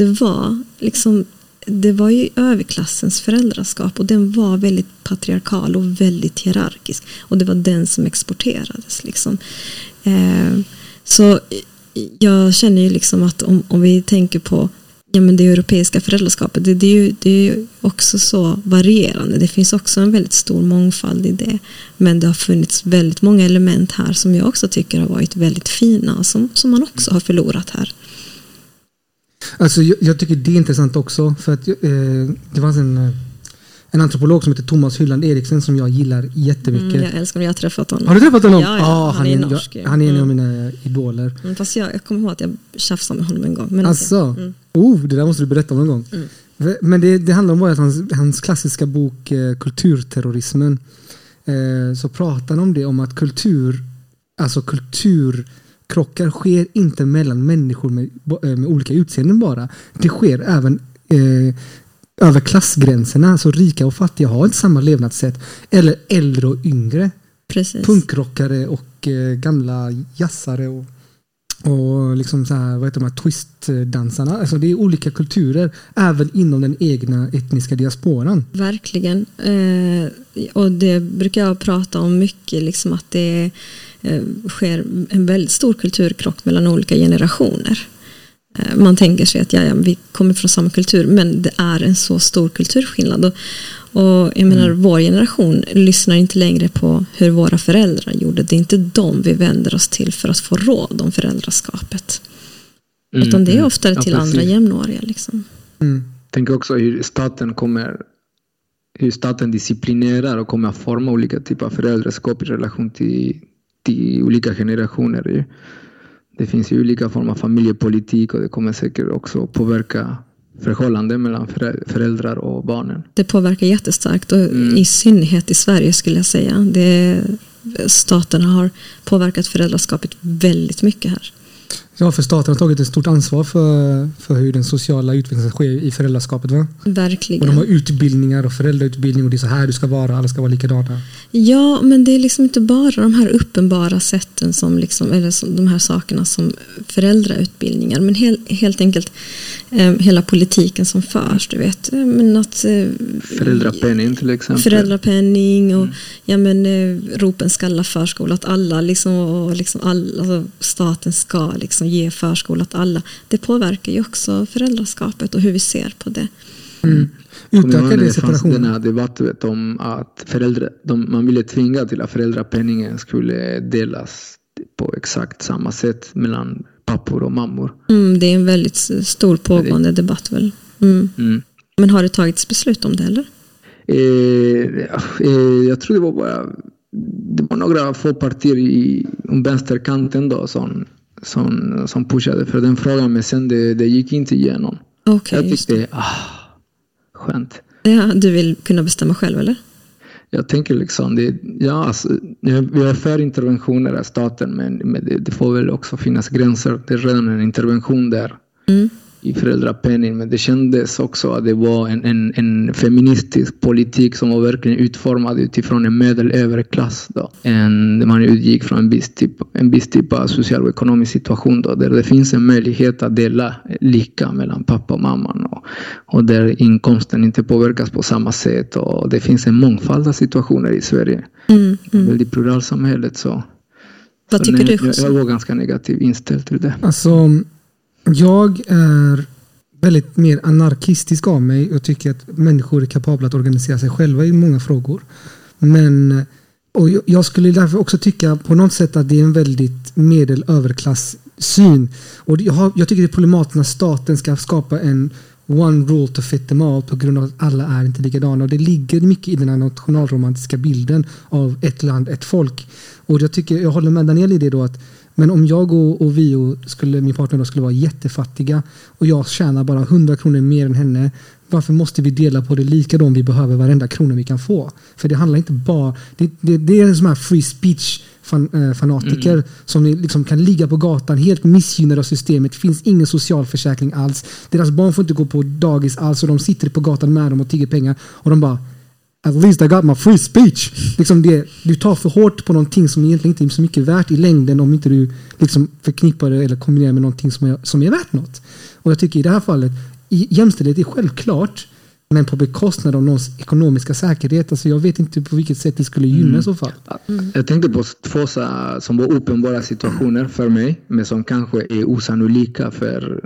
Det var ju överklassens föräldraskap, och den var väldigt patriarkal och väldigt hierarkisk, och det var den som exporterades liksom. Så jag känner ju liksom att om vi tänker på det europeiska föräldraskapet, det är ju också så varierande. Det finns också en väldigt stor mångfald i det, men det har funnits väldigt många element här som jag också tycker har varit väldigt fina, som man också har förlorat här.
Alltså jag tycker det är intressant också, för att det fanns en antropolog som heter Thomas Hylland Eriksen som jag gillar jättemycket.
Jag älskar honom, jag har träffat honom.
Har du träffat honom?
Ja, han är norsk.
Han är en av mina idoler.
Fast jag kommer ihåg att jag tjafsade med honom en gång. Men
alltså, det där måste du berätta om en gång. Men det handlar om att hans klassiska bok Kulturterrorismen, så pratar han om det, om att kulturkrockar sker inte mellan människor med olika utseenden bara. Det sker även över klassgränserna, så rika och fattiga har inte samma levnadssätt, eller äldre och yngre.
Precis.
Punkrockare och gamla jazzare och liksom så här, vad heter de här twistdansarna. Alltså det är olika kulturer även inom den egna etniska diasporan.
Verkligen. Och det brukar jag prata om mycket, liksom att det sker en väldigt stor kulturkrock mellan olika generationer. Man tänker sig att vi kommer från samma kultur, men det är en så stor kulturskillnad, och jag menar, vår generation lyssnar inte längre på hur våra föräldrar gjorde. Det är inte dem vi vänder oss till för att få råd om föräldraskapet, utan det är oftare till andra jämnåriga liksom.
Tänk också hur staten disciplinerar och kommer att forma olika typer av föräldraskap i relation till olika generationer. Det finns ju olika former av familjepolitik och det kommer säkert också påverka förhållanden mellan föräldrar och barnen.
Det påverkar jättestarkt och i synnerhet i Sverige skulle jag säga. Staten har påverkat föräldraskapet väldigt mycket här.
Ja, för staten har tagit ett stort ansvar för hur den sociala utvecklingen sker i föräldraskapet, va?
Verkligen.
Och de har utbildningar och föräldrautbildning och det är så här du ska vara, alla ska vara likadana.
Ja, men det är liksom inte bara de här uppenbara sätten som liksom, eller som de här sakerna som föräldrautbildningar, men helt enkelt hela politiken som förs, du vet. Men att,
föräldrapenning till exempel.
Föräldrapenning och ropen skalla förskola att alla alltså staten ska liksom ge förskola åt alla. Det påverkar ju också föräldraskapet och hur vi ser på det.
Utökar det
fanns den här debatten om att man ville tvinga till att föräldrapenningen skulle delas på exakt samma sätt mellan pappor och mammor. Det
är en väldigt stor pågående debatt väl. Men har det tagits beslut om det eller?
Jag tror det var några få partier om vänsterkanten då som pushade för den frågan, men sen det gick inte igenom.
Okay,
jag tyckte skönt.
Ja, du vill kunna bestämma själv eller?
Jag tänker liksom vi har för interventioner i staten, men det får väl också finnas gränser. Det är redan en intervention där i föräldrapenning, men det kändes också att det var en feministisk politik som var verkligen utformad utifrån en medelöverklass då. Man utgick från en viss typ av social och ekonomisk situation då, där det finns en möjlighet att dela lika mellan pappa och mamman och där inkomsten inte påverkas på samma sätt, och det finns en mångfald av situationer i Sverige. Väldigt pluralt samhället så.
Vad tycker du?
Jag var ganska negativ inställd till det.
Alltså, jag är väldigt mer anarkistisk av mig och tycker att människor är kapabla att organisera sig själva i många frågor. Och jag skulle därför också tycka på något sätt att det är en väldigt medelöverklass-syn. Och jag tycker det är problematiskt när staten ska skapa en one rule to fit them all på grund av att alla är inte likadana. Och det ligger mycket i den här nationalromantiska bilden av ett land, ett folk. Och jag håller med Daniel i det då att men om jag och Vio min partner då skulle vara jättefattiga och jag tjänar bara 100 kronor mer än henne, varför måste vi dela på det lika då om vi behöver varenda krona vi kan få? För det handlar inte bara... Det är en sån här free speech fanatiker som liksom kan ligga på gatan helt missgynnade av systemet. Det finns ingen socialförsäkring alls. Deras barn får inte gå på dagis alls och de sitter på gatan med dem och tigger pengar och de bara at least I got my free speech. Liksom du tar för hårt på någonting som egentligen inte är så mycket värt i längden om inte du liksom förknippar det eller kombinerar med någonting som är värt något. Och jag tycker i det här fallet jämställdhet är självklart, men på bekostnad av någons ekonomiska säkerhet. Alltså jag vet inte på vilket sätt det skulle gynna i så fall.
Jag tänkte på två som var uppenbara situationer för mig, men som kanske är osannolika för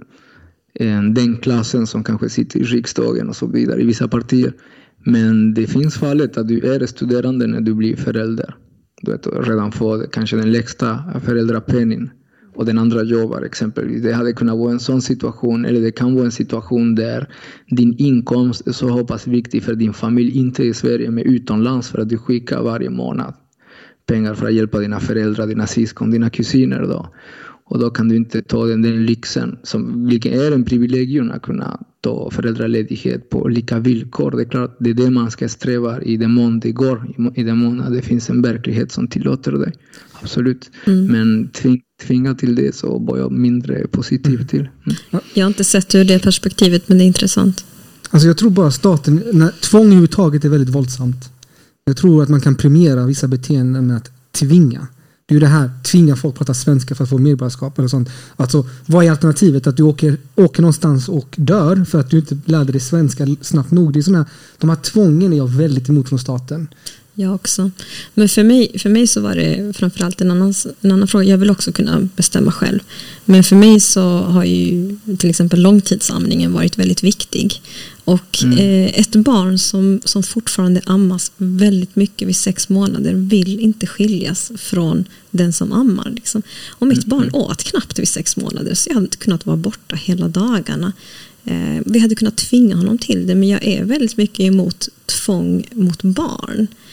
den klassen som kanske sitter i riksdagen och så vidare i vissa partier. Men det finns fallet att du är studerande när du blir förälder. Du vet, redan får kanske den lägsta föräldrapenningen och den andra jobbar exempelvis. Det hade kunnat vara en sån situation, eller det kan vara en situation där din inkomst är så pass viktig för din familj, inte i Sverige men utomlands, för att du skickar varje månad pengar för att hjälpa dina föräldrar, dina syskon, dina kusiner då. Och då kan du inte ta den lyxen, vilken är en privilegium att kunna ta föräldraledighet på lika villkor. Det är klart, det är det man ska sträva i den mån det går, i den mån det finns en verklighet som tillåter det. Absolut. Men tvinga till det så var jag mindre positiv till.
Jag har inte sett ur det perspektivet, men det är intressant.
Alltså jag tror bara staten, tvång överhuvudtaget är väldigt våldsamt. Jag tror att man kan premiera vissa beteenden med att tvinga. Det är ju det här, tvinga folk att prata svenska för att få medborgarskap eller sånt. Alltså, vad är alternativet? Att du åker någonstans och dör för att du inte lärde dig svenska snabbt nog. Det är såna, de här tvången är jag väldigt emot från staten.
Jag också. Men för mig så var det framförallt en annan fråga. Jag vill också kunna bestämma själv. Men för mig så har ju till exempel långtidsamningen varit väldigt viktig. Och ett barn som fortfarande ammas väldigt mycket vid 6 månader vill inte skiljas från den som ammar. Liksom. Och mitt barn åt knappt vid 6 månader, så jag hade inte kunnat vara borta hela dagarna. Vi hade kunnat tvinga honom till det, men jag är väldigt mycket emot tvång mot barn.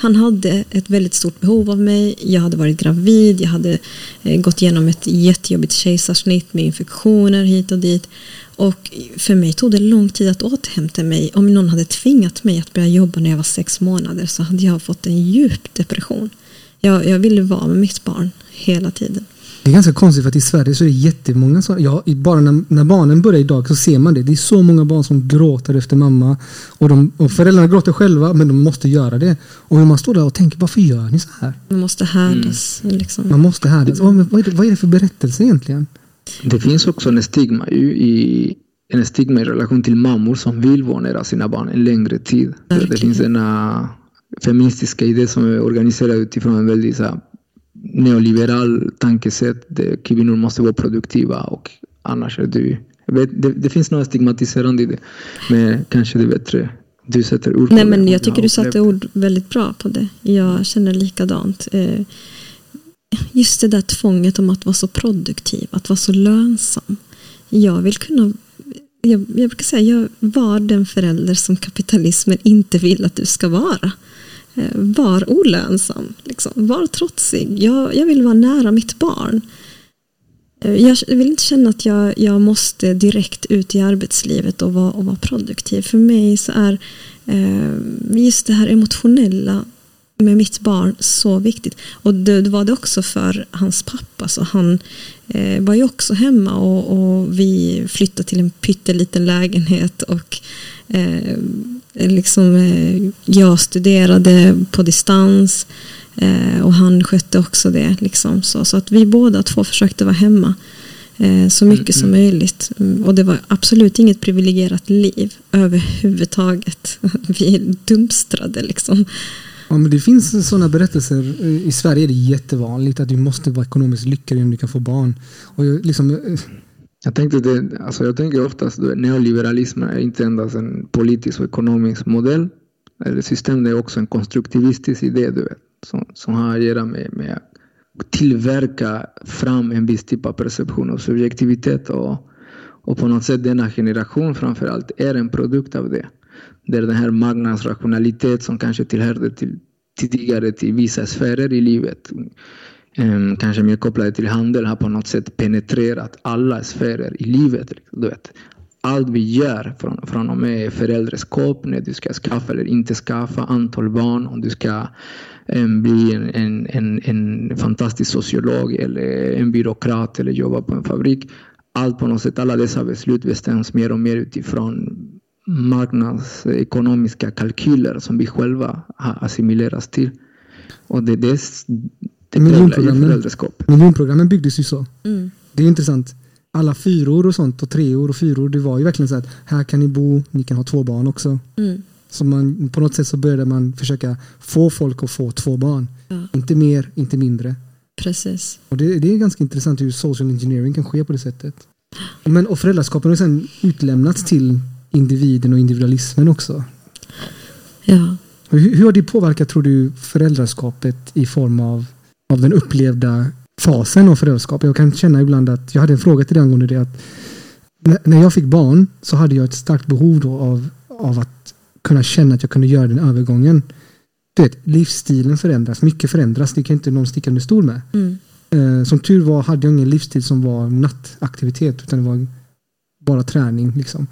Han hade ett väldigt stort behov av mig. Jag hade varit gravid. Jag hade gått igenom ett jättejobbigt kejsarsnitt med infektioner hit och dit. Och för mig tog det lång tid att återhämta mig. Om någon hade tvingat mig att börja jobba när jag var 6 månader så hade jag fått en djup depression. Jag ville vara med mitt barn hela tiden.
Det är ganska konstigt för att i Sverige så är det jättemånga bara när barnen börjar idag så ser man det. Det är så många barn som gråter efter mamma och föräldrarna gråter själva men de måste göra det. Och man står där och tänker, varför gör ni så här?
Man måste härdas. Liksom.
Man måste härdas. Vad är det för berättelse egentligen?
Det finns också en stigma i relation till mammor som vill vara nära sina barn en längre tid. Det finns en feministiska idé som är organiserad utifrån en väldigt neoliberal tankesätt där kvinnor måste vara produktiva och annars är du... Det finns några stigmatiserande i det, men kanske det är bättre. Du sätter ord på
Nej, men jag tycker du satte ord väldigt bra på det. Jag känner likadant. Just det där tvånget om att vara så produktiv, att vara så lönsam. Jag brukar säga, jag var den förälder som kapitalismen inte vill att du ska vara. Var olönsam, liksom. Var trotsig. Jag vill vara nära mitt barn. Jag vill inte känna att jag måste direkt ut i arbetslivet och vara produktiv. För mig så är just det här emotionella med mitt barn så viktigt. Och det var det också för hans pappa. Så han var ju också hemma och vi flyttade till en pytteliten lägenhet och jag studerade på distans och han skötte också det liksom, så att vi båda två försökte vara hemma så mycket som möjligt, och det var absolut inget privilegierat liv överhuvudtaget. Vi dumstrade liksom.
Ja, men det finns sådana berättelser. I Sverige är det jättevanligt att du måste vara ekonomiskt lyckad innan du kan få barn. Och
jag tänker oftast att neoliberalismen är inte endast en politisk och ekonomisk modell eller system, det är också en konstruktivistisk idé, du vet, som har att göra med att tillverka fram en viss typ av perception och subjektivitet, och på något sätt denna generation framförallt är en produkt av det. Där den här marknadsrationalitet som kanske tillhörde tidigare till vissa sfärer i livet, kanske mer kopplade till handel, har på något sätt penetrerat alla sfärer i livet. Du vet, allt vi gör från och med föräldraskap, när du ska skaffa eller inte skaffa, antal barn, om du ska bli en fantastisk sociolog eller en byråkrat eller jobba på en fabrik. Allt på något sätt, alla dessa beslut bestäms mer och mer utifrån marknadsekonomiska kalkyler som vi själva har assimilerats till. Och det
miljonprogrammen byggdes ju så. Det är intressant. Alla 4-or och sånt och 3-or och 4-or, det var ju verkligen så att här kan ni bo, ni kan ha 2 barn också. Så man, på något sätt så började man försöka få folk att få 2 barn. Ja. Inte mer, inte mindre.
Precis.
Och det är ganska intressant hur social engineering kan ske på det sättet. Och föräldraskapen har sedan utlämnats till individen och individualismen också.
Ja.
Hur har det påverkat, tror du, föräldraskapet i form av den upplevda fasen av föräldraskap? Jag kan känna ibland att jag hade en fråga till dig angående det, att när jag fick barn så hade jag ett starkt behov då av att kunna känna att jag kunde göra den övergången. Du vet, livsstilen förändras, mycket förändras, det kan inte någon sticka under stol med. Som tur var hade jag ingen livsstil som var nattaktivitet, utan det var bara träning liksom.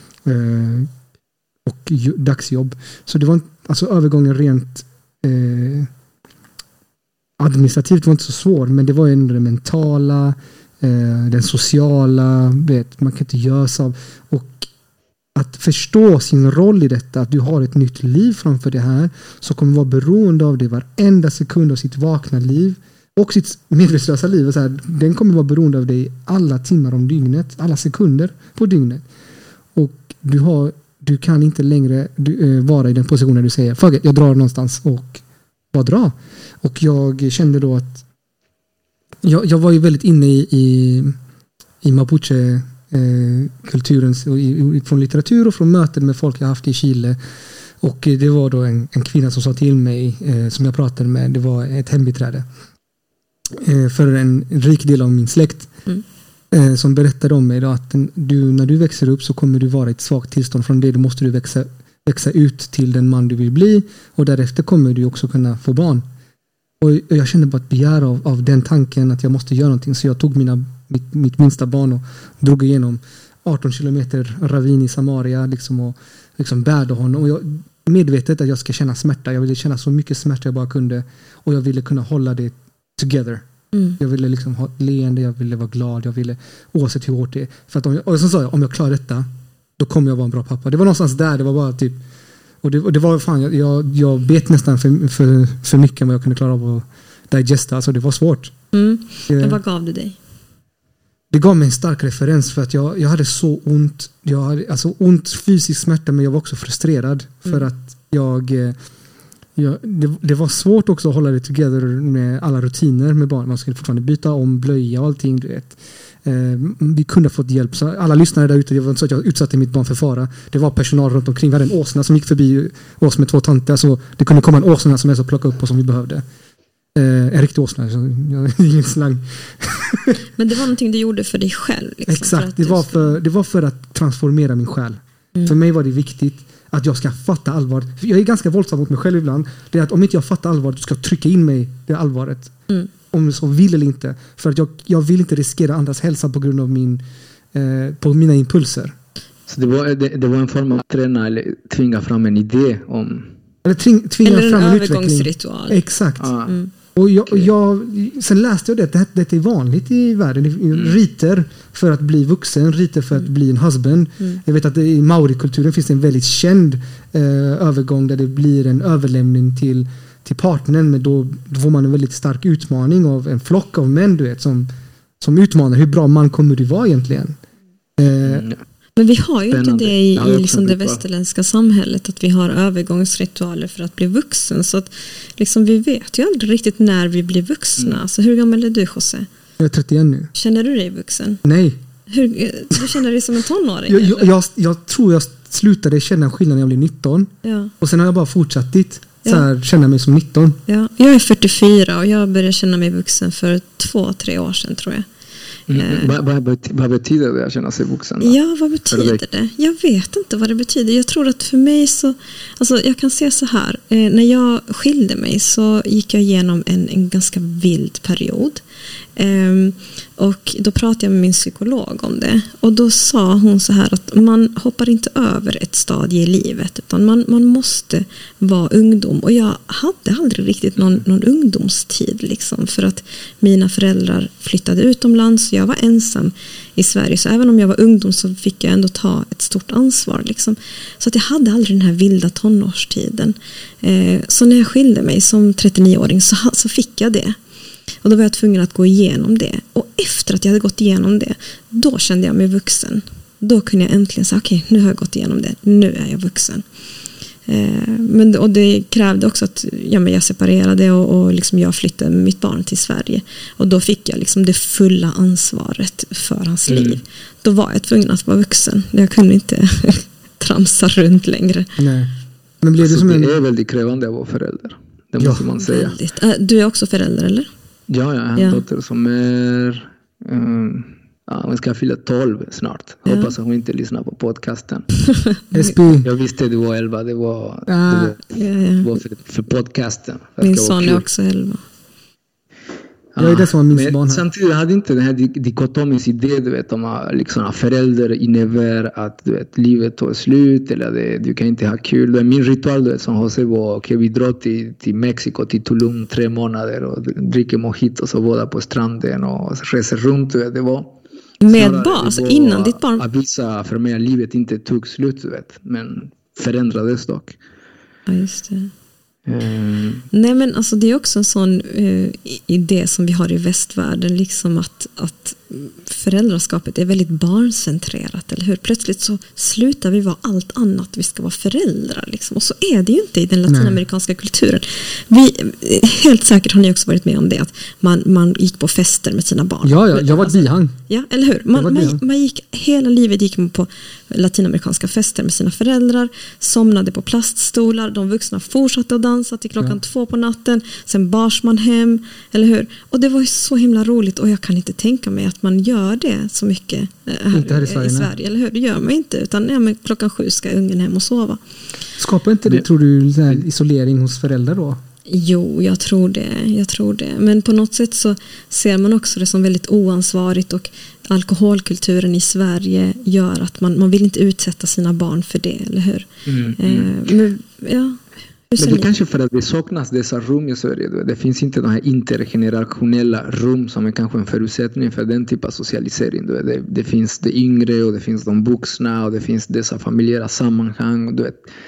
Och dagsjobb. Så det var alltså övergången rent administrativt var inte så svår, men det var ändå det mentala, den sociala, man kan inte göra så. Och att förstå sin roll i detta, att du har ett nytt liv framför det här, så kommer vara beroende av det varenda sekund av sitt vakna liv och sitt medvetslösa liv. Så här, den kommer vara beroende av dig alla timmar om dygnet, alla sekunder på dygnet. Och du kan inte längre vara i den positionen du säger, fuck it, jag drar någonstans och bara dra. Och jag kände då att jag var ju väldigt inne i Mapuche kulturen från litteratur och från möten med folk jag haft i Chile. Och det var då en kvinna som sa till mig, som jag pratade med, det var ett hembiträde för en rik del av min släkt, som berättade om mig då att när du växer upp så kommer du vara i ett svagt tillstånd. Från det då måste du växa växa ut till den man du vill bli. Och därefter kommer du också kunna få barn. Och jag kände bara ett begär av den tanken att jag måste göra någonting. Så jag tog mitt minsta barn och drog igenom 18 kilometer ravin i Samaria liksom, och liksom bärde honom. Och jag medvetet att jag ska känna smärta. Jag ville känna så mycket smärta jag bara kunde. Och jag ville kunna hålla det together. Jag ville liksom ha ett leende, jag ville vara glad, jag ville oavsett hur hårt det är. För att och så sa jag, om jag klarar detta, då kommer jag vara en bra pappa. Det var någonstans där, det var bara typ, och det var fan, jag bet nästan för mycket än vad jag kunde klara av att digesta, alltså det var svårt.
Men vad gav du dig?
Det gav mig en stark referens för att jag hade så ont. Jag hade alltså ont fysisk smärta, men jag var också frustrerad för att det var svårt också att hålla det together med alla rutiner med barn. Man skulle fortfarande byta om blöja och allting, du vet. Vi kunde ha fått hjälp. Så alla lyssnare där ute, det var inte så att jag utsatte mitt barn för fara. Det var personal runt omkring. Vi hade en åsna som gick förbi oss med 2 tanter. Så det kunde komma en åsna som är så plocka upp oss som vi behövde. En riktig åsna. Ingen slang.
Men det var någonting du gjorde för dig själv? Liksom,
exakt, det var för att transformera min själ. För mig var det viktigt att jag ska fatta allvar. Jag är ganska våldsam mot mig själv ibland. Det är att om inte jag fattar allvar, så ska jag trycka in mig det allvaret. Om så vill eller inte. För att jag vill inte riskera andras hälsa på grund av på mina impulser.
Så det var en form av att träna eller tvinga fram en idé om...
Eller tvinga fram en
övergångsritual.
Exakt. Och sen läste jag det är vanligt i världen. Riter för att bli vuxen, riter för att bli en husband. Jag vet att i maorikulturen finns det en väldigt känd övergång där det blir en överlämning till partnern, men då får man en väldigt stark utmaning av en flock av män, du vet, som utmanar hur bra man kommer du vara egentligen.
Men vi har ju inte det i liksom det västerländska samhället, att vi har övergångsritualer för att bli vuxen. Så att liksom, vi vet ju aldrig riktigt när vi blir vuxna. Så hur gammal är du, José?
Jag är 31 nu.
Känner du dig vuxen?
Nej.
Du känner dig som en tonåring?
Jag tror jag slutade känna skillnad när jag blev 19.
Ja.
Och sen har jag bara fortsatt dit. Så här, känna mig som 19.
Ja. Jag är 44 och jag började känna mig vuxen för 2-3 år sedan, tror jag.
Vad betyder det att känna sig vuxen då?
Ja, vad betyder det? Jag vet inte vad det betyder. Jag tror att för mig så... Alltså jag kan säga så här. När jag skilde mig så gick jag igenom en ganska vild period. Och då pratade jag med min psykolog om det. Och då sa hon så här att man hoppar inte över ett stadie i livet, utan man måste vara ungdom. Och jag hade aldrig riktigt någon ungdomstid liksom, för att mina föräldrar flyttade utomlands. Jag var ensam i Sverige, så även om jag var ungdom så fick jag ändå ta ett stort ansvar liksom. Så att jag hade aldrig den här vilda tonårstiden. Så när jag skilde mig som 39-åring så fick jag det. Och då var jag tvungen att gå igenom det. Och efter att jag hade gått igenom det, då kände jag mig vuxen. Då kunde jag äntligen säga, okej, nu har jag gått igenom det. Nu är jag vuxen. Och det krävde också att jag separerade och liksom jag flyttade med mitt barn till Sverige. Och då fick jag liksom det fulla ansvaret för hans liv. Då var jag tvungen att vara vuxen. Jag kunde inte tramsa runt längre.
Nej. Men blev
det är väldigt krävande att vara förälder. Det måste man säga.
Väldigt. Du är också förälder, eller?
Ja, jag har en dotter som är... hon ska fylla 12 snart. Hoppas att hon inte lyssnar på podcasten. Jag visste det var 11. Det var för podcasten.
Min son är också 11.
Jag är det som har minst barn här.
Samtidigt hade inte den här dikotomisk idé, du vet, om liksom, förälder innebär att du vet, livet tar slut eller du kan inte ha kul. Min ritual, du vet, som José var, vi drar till Mexiko, till Tulum 3 månader och dricker mojitos och båda på stranden och reser runt, du vet, det var
med bas innan ditt barn.
Att visa för mig att livet inte tog slut, du vet, men förändrades dock.
Ja, just det. Nej, men alltså det är också en sån idé som vi har i västvärlden, liksom att föräldraskapet är väldigt barncentrerat, eller hur? Plötsligt så slutar vi vara allt annat, vi ska vara föräldrar liksom. Och så är det ju inte i den latinamerikanska kulturen. Helt säkert har ni också varit med om det, att man gick på fester med sina barn.
Ja, jag var bihang.
Ja, eller hur? Man gick, hela livet gick man på latinamerikanska fester med sina föräldrar, somnade på plaststolar, de vuxna fortsatte att dansa till 2 på natten, sen bars man hem, eller hur? Och det var ju så himla roligt, och jag kan inte tänka mig att man gör det så mycket här i Sverige, eller hur? Det gör man inte, utan men 7:00 ska ungen hem och sova.
Skapar inte det, tror du, isolering hos föräldrar då?
Jo, jag tror det. Men på något sätt så ser man också det som väldigt oansvarigt, och alkoholkulturen i Sverige gör att man vill inte utsätta sina barn för det, eller hur? Men
det är kanske för att det saknas dessa rum i Sverige. Det finns inte de här intergenerationella rum som är kanske en förutsättning för den typen av socialisering. Det finns det yngre och det finns de vuxna och det finns dessa familjära sammanhang.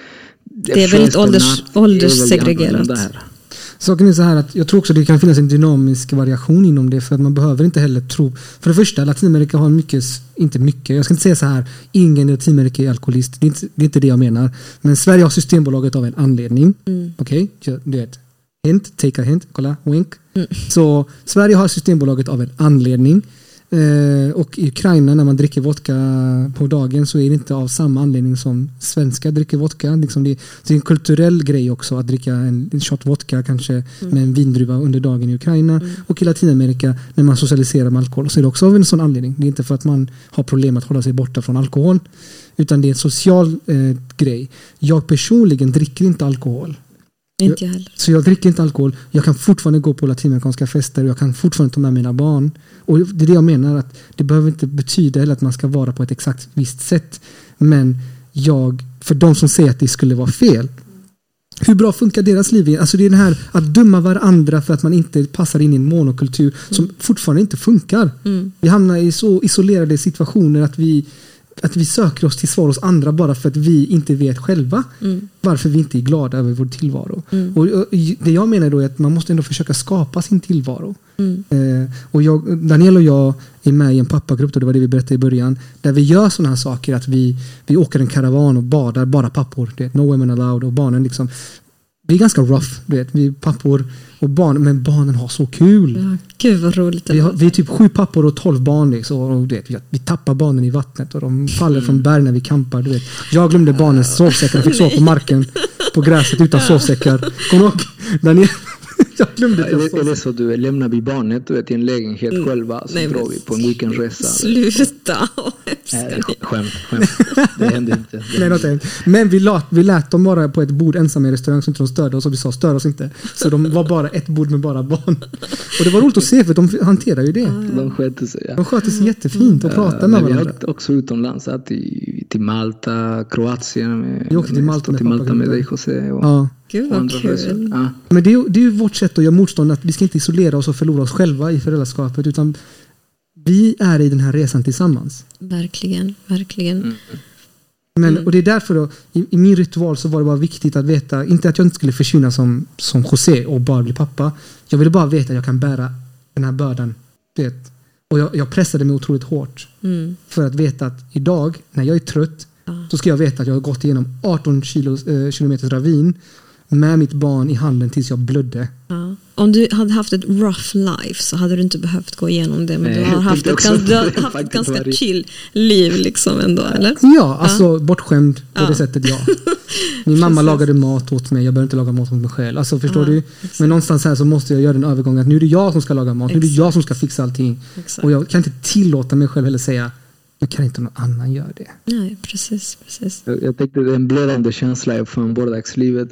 Det är väldigt ålderssegregerat.
Saken är så här att jag tror också att det kan finnas en dynamisk variation inom det, för att man behöver inte heller tro. För det första, Latinamerika har inte mycket. Jag ska inte säga så här, ingen i Latinamerika är alkoholist. Det är inte det jag menar. Men Sverige har Systembolaget av en anledning. Okej, du vet. Hint, take a hint, kolla, wink. Så Sverige har Systembolaget av en anledning. Och i Ukraina, när man dricker vodka på dagen, så är det inte av samma anledning som svenskar dricker vodka. Liksom det är en kulturell grej också att dricka en shot vodka kanske med en vindruva under dagen i Ukraina. Och i Latinamerika, när man socialiserar med alkohol, så är det också av en sån anledning. Det är inte för att man har problem att hålla sig borta från alkohol, utan det är en social grej. Jag personligen dricker inte alkohol.
Inte jag heller.
Så jag dricker inte alkohol. Jag kan fortfarande gå på latinamerikanska fester och jag kan fortfarande ta med mina barn. Och det är det jag menar, att det behöver inte betyda heller att man ska vara på ett exakt visst sätt. Men för de som säger att det skulle vara fel, hur bra funkar deras liv? Alltså det är det här att döma varandra för att man inte passar in i en monokultur som fortfarande inte funkar. Vi hamnar i så isolerade situationer att vi söker oss till svar hos andra bara för att vi inte vet själva varför vi inte är glada över vår tillvaro. Och det jag menar då är att man måste ändå försöka skapa sin tillvaro. Och Daniel och jag är med i en pappagrupp, och det var det vi berättade i början, där vi gör sådana här saker, att vi åker en karavan och badar, bara pappor, det är no women allowed, och barnen liksom, vi är ganska rough, vi är pappor och barn, men barnen har så kul.
Ja, gud vad roligt.
Vi är typ 7 pappor och 12 barn liksom, och vi tappar barnen i vattnet och de faller från berg när vi campar. Jag glömde barnens sovsäckar och fick sova på marken på gräset utan sovsäckar. Kom ihåg, Daniel. Jag glömde det.
Eller så lämnar vi barnet i en lägenhet själva, så drar vi på en weekendresa.
Sluta.
Skämt. Det hände inte.
Men vi lät dem vara på ett bord ensamma i restaurang så inte de störde oss, och vi sa stör oss inte. Så de var bara ett bord med bara barn. Och det var roligt att se, för de hanterar ju det.
De sköter sig, ja.
De sköter sig jättefint och pratar med varandra.
Vi har också utomlands, till Malta, Kroatien.
Vi åkte till Malta
med dig, José.
Ja. Gud vad kul.
Ja. Men det är ju vårt sätt att göra motstånd, att vi ska inte isolera oss och förlora oss själva i föräldraskapet, utan vi är i den här resan tillsammans.
Verkligen.
Men, och det är därför då, i min ritual så var det bara viktigt att veta, inte att jag inte skulle försvinna som José och bara bli pappa. Jag ville bara veta att jag kan bära den här bördan. Och jag pressade mig otroligt hårt för att veta att idag, när jag är trött, så ska jag veta att jag har gått igenom 18 kilometer ravin med mitt barn i handen tills jag blödde.
Ja. Om du hade haft ett rough life så hade du inte behövt gå igenom det, men du har haft ett ganska chill liv liksom ändå, eller?
Ja, alltså bortskämd på det sättet, ja. Min mamma lagade mat åt mig, jag behöver inte laga mat åt mig själv. Alltså förstår du? Exakt. Men någonstans här så måste jag göra en övergång att nu är det jag som ska laga mat, nu är det jag som ska fixa allting. Exakt. Och jag kan inte tillåta mig själv eller säga jag kan inte någon annan göra det.
Nej, precis.
Jag tänkte det är en blödande känsla från vardagslivet.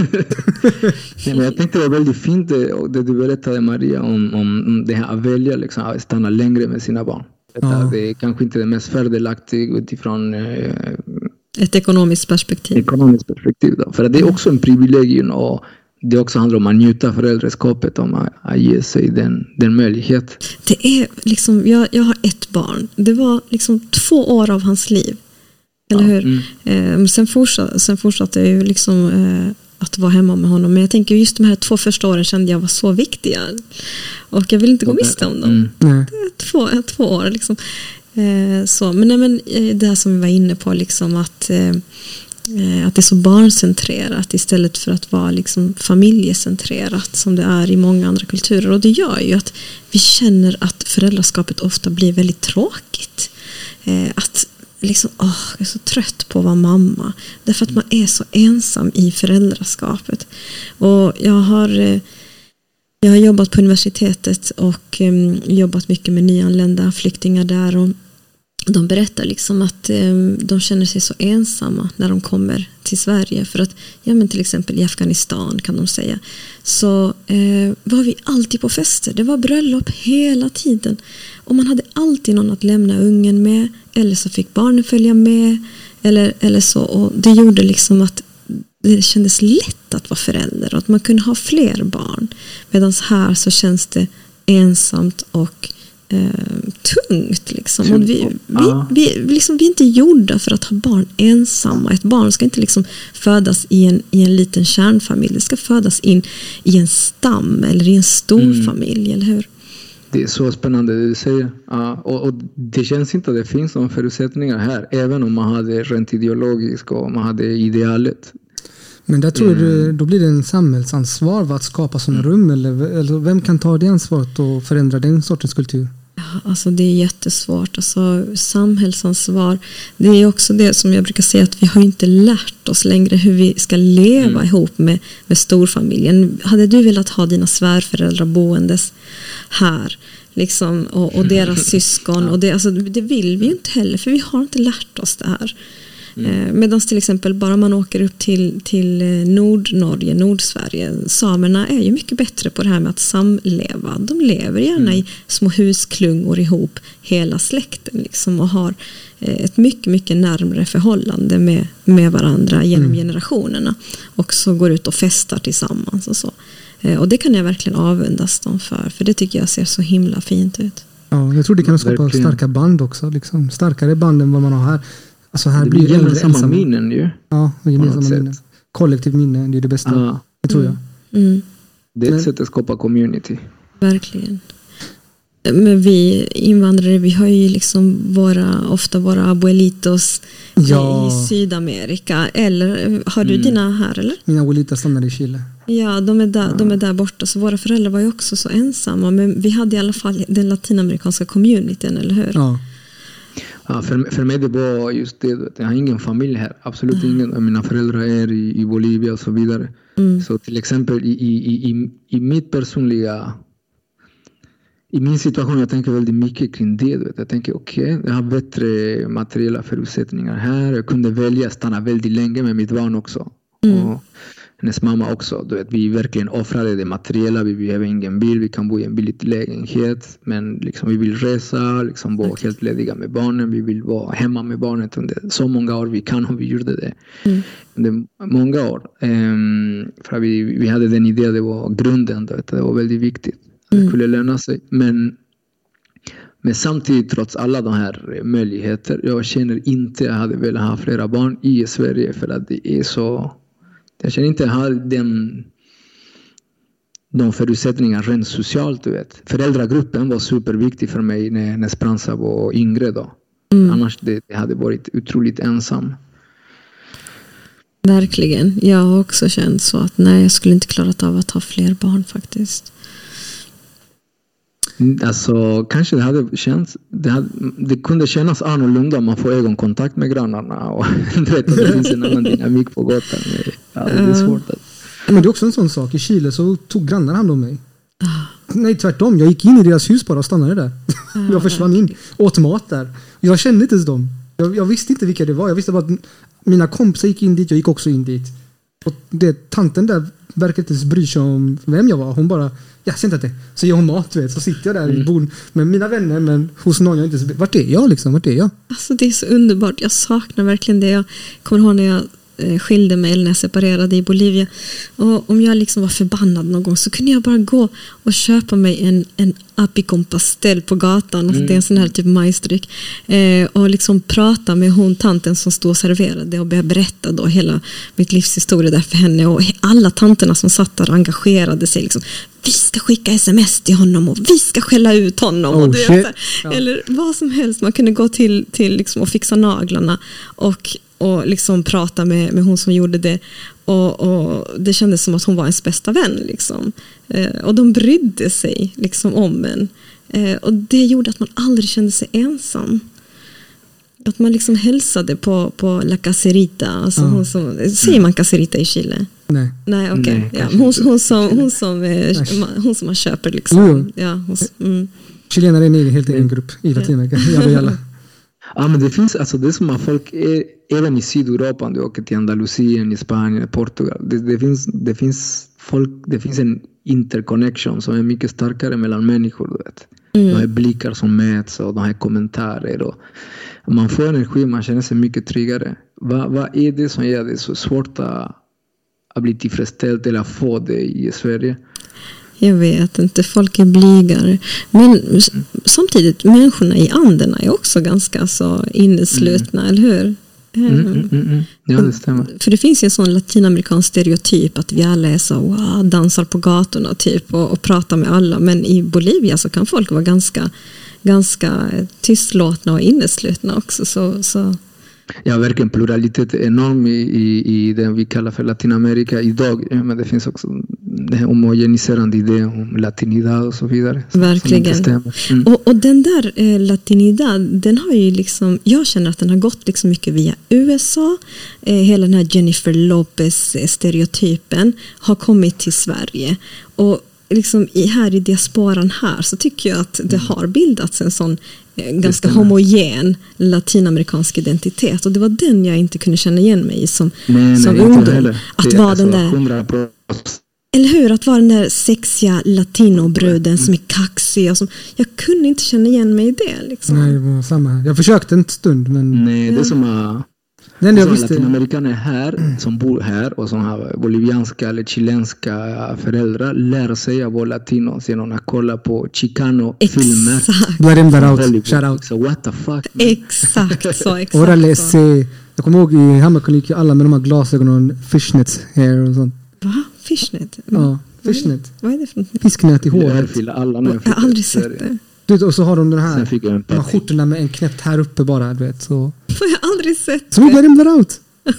Men jag tänkte det var väldigt fint det du berättade, Maria, om det här att välja liksom, att stanna längre med sina barn. Det är kanske inte det mest fördelaktiga utifrån
ett ekonomiskt perspektiv.
Då. För det är också en privilegium, och det också handlar om att njuta föräldraskapet, om att ge sig den möjlighet. Det
är liksom, jag har ett barn. Det var liksom 2 år av hans liv. Eller hur? Sen fortsatte jag ju liksom att vara hemma med honom. Men jag tänker just de här 2 första åren kände jag var så viktiga. Och jag vill inte gå miste om dem. Det är 2 år liksom. Så, men det här som vi var inne på liksom, att det är så barncentrerat istället för att vara liksom familjecentrerat som det är i många andra kulturer. Och det gör ju att vi känner att föräldraskapet ofta blir väldigt tråkigt. Att liksom, jag är så trött på att vara mamma. Därför att man är så ensam i föräldraskapet. Och jag har Jag har jobbat på universitetet och jobbat mycket med nyanlända flyktingar där, och de berättar liksom att de känner sig så ensamma när de kommer till Sverige. För att, till exempel i Afghanistan kan de säga, så var vi alltid på fester. Det var bröllop hela tiden. Och man hade alltid någon att lämna ungen med, eller så fick barnen följa med. Eller så. Och det gjorde liksom att det kändes lätt att vara förälder och att man kunde ha fler barn. Medan här så känns det ensamt och tungt liksom. Och vi är inte gjorda för att ha barn ensamma. Ett barn ska inte liksom födas i en liten kärnfamilj. Det ska födas in i en stam eller i en stor familj, eller hur?
Det är så spännande det du säger. Och det känns inte att det finns några förutsättningar här, även om man hade rent ideologiskt och man hade idealet.
Men där tror du, då blir det en samhällsansvar för att skapa sådana rum, eller vem kan ta det ansvaret och förändra den sortens kultur?
Ja, alltså det är jättesvårt. Alltså, samhällsansvar, det är också det som jag brukar säga, att vi har inte lärt oss längre hur vi ska leva ihop med storfamiljen. Hade du velat ha dina svärföräldrar boendes här liksom, och deras syskon, och det vill vi ju inte heller, för vi har inte lärt oss det här. Medan till exempel bara man åker upp till Nordnorge, Nordsverige, samerna är ju mycket bättre på det här med att samleva. De lever gärna i små husklungor ihop, hela släkten liksom, och har ett mycket, mycket närmare förhållande med varandra genom generationerna, och så går ut och festar tillsammans och så. Och det kan jag verkligen avundas dem för det tycker jag ser så himla fint ut.
Ja, jag tror det kan skapa starka band också, liksom. Starkare band än vad man har här. Alltså här
det
blir
det gemensamma minnen ju.
Ja, gemensamma minnen. Kollektivt minne, det är det bästa. Det tror jag.
Det är ett sätt att skapa community.
Verkligen. Men vi invandrare, vi har ju liksom ofta våra abuelitos i Sydamerika. Eller har du dina här, eller?
Mina abuelitas stannar i Chile.
Ja, de är där borta. Så våra föräldrar var ju också så ensamma. Men vi hade i alla fall den latinamerikanska communityn, eller hur?
Ja.
Ja, för mig det var just det. Jag har ingen familj här. Absolut ingen. Mina föräldrar är i Bolivia och så vidare. Så till exempel i mitt personliga... I min situation, jag tänker väldigt mycket kring det. Jag tänker jag har bättre materiella förutsättningar här. Jag kunde välja att stanna väldigt länge med mitt barn också. Och hennes mamma också. Vi verkligen offrade det materiella. Vi behöver ingen bil. Vi kan bo i en billig lägenhet. Men liksom, vi vill resa. Liksom, vara helt lediga med barnen. Vi vill vara hemma med barnet under så många år vi kan. Och vi gjorde det. Under många år. För vi hade den idén. Det var grunden. Det var väldigt viktigt. Det skulle löna sig. Men samtidigt, trots alla de här möjligheter, jag känner inte att jag hade velat ha flera barn i Sverige, för att det är så... Jag känner inte att jag har de förutsättningar rent socialt, du vet. Föräldragruppen var superviktig för mig när Esperanza var yngre då. Annars det hade varit otroligt ensam.
Verkligen. Jag har också känt så att nej, jag skulle inte klarat av att ha fler barn faktiskt.
Alltså kanske det hade känts, det kunde kännas annorlunda om man får ögonkontakt med grannarna och det finns en annan dynamik på gatan. Det är svårt att...
Men det är också en sån sak. I Chile så tog grannar hand om mig. Nej, tvärtom. Jag gick in i deras hus bara och stannade där. Jag försvann in, åt mat där. Jag kände inte ens dem. Jag visste inte vilka det var. Jag visste bara att mina kompisar gick in dit, jag gick också in dit. Och tanten där verkade inte ens bry sig om vem jag var. Hon bara, jag ser inte det. Så ger hon mat, vet. Så sitter jag där i bord med mina vänner, men hos någon jag inte... Vart är jag liksom? Vart är jag?
Alltså det är så underbart. Jag saknar verkligen det. Jag kommer ihåg när jag skilde mig eller när jag separerade i Bolivia. Och om jag liksom var förbannad någon gång så kunde jag bara gå och köpa mig en apikompastell på gatan. Alltså det är en sån här typ majsdryck. Och liksom prata med tanten som stod och serverade och började berätta då hela mitt livshistoria där för henne. Och alla tanterna som satt där engagerade sig liksom. Vi ska skicka sms till honom och vi ska skälla ut honom. Och du vet, eller vad som helst. Man kunde gå till liksom och fixa naglarna och liksom prata med hon som gjorde det. Och det kändes som att hon var ens bästa vän. Liksom. Och de brydde sig liksom om en. Och det gjorde att man aldrig kände sig ensam. Att man liksom hälsade på La Caserita. Alltså hon som, säger man Caserita i Chile? Nej, okej. Ja, hon som man köper liksom. Ja,
chilenare är en helt egen grupp i Latinamerika.
Ja, men det finns, alltså det som att folk är, även i Sydeuropa, om du åker till Andalusien, i Spanien, Portugal, det finns en interconnection som är mycket starkare mellan människor, du vet. De här blickar som mäts och de här kommentarer och man får energi, man känner sig mycket tryggare. Vad är det som gör det så svårt att bli tillfredsställd eller att få det i Sverige?
Jag vet inte, folk är blygare. Men samtidigt, människorna i Anderna är också ganska så inneslutna, eller hur?
Ja, det stämmer.
För det finns ju en sån latinamerikansk stereotyp att vi alla är så dansar på gatorna typ och pratar med alla. Men i Bolivia så kan folk vara ganska tystlåtna och inneslutna också. Så.
Ja, verkligen pluralitet är enorm i det vi kallar för Latinamerika idag. Men det finns också den här homogeniserande idén om latinidad och så vidare.
Verkligen. Och den där latinidad, den har ju liksom, jag känner att den har gått liksom mycket via USA. Hela den här Jennifer Lopez-stereotypen har kommit till Sverige. Och liksom här i diasporan här så tycker jag att det har bildats en sån ganska homogen latinamerikansk identitet, och det var den jag inte kunde känna igen mig i som ungdom. Att vara den där, eller hur, att vara den där sexiga latinobruden som är kaxig och som, jag kunde inte känna igen mig i det liksom.
Nej, det var samma. Jag försökte en stund, men
nej, det är som latinamerikaner här som bor här och som har bolivianska eller chilenska föräldrar lär sig att vara latinos genom att kolla på Chicano-filmer.
Shout out.
So what the fuck?
Exakt så.
Jag kommer ihåg i Hammarkullen gick alla med de här glasögonen och fishnets hair och sånt.
Va? Fishnet?
Ja, fishnet.
Vad är det för något?
Fisknät i håret.
Jag
har aldrig sett det.
Och så har de den här skjortorna med en knäppt här uppe bara, du vet. Så.
Jag har aldrig sett
det. Så let him out.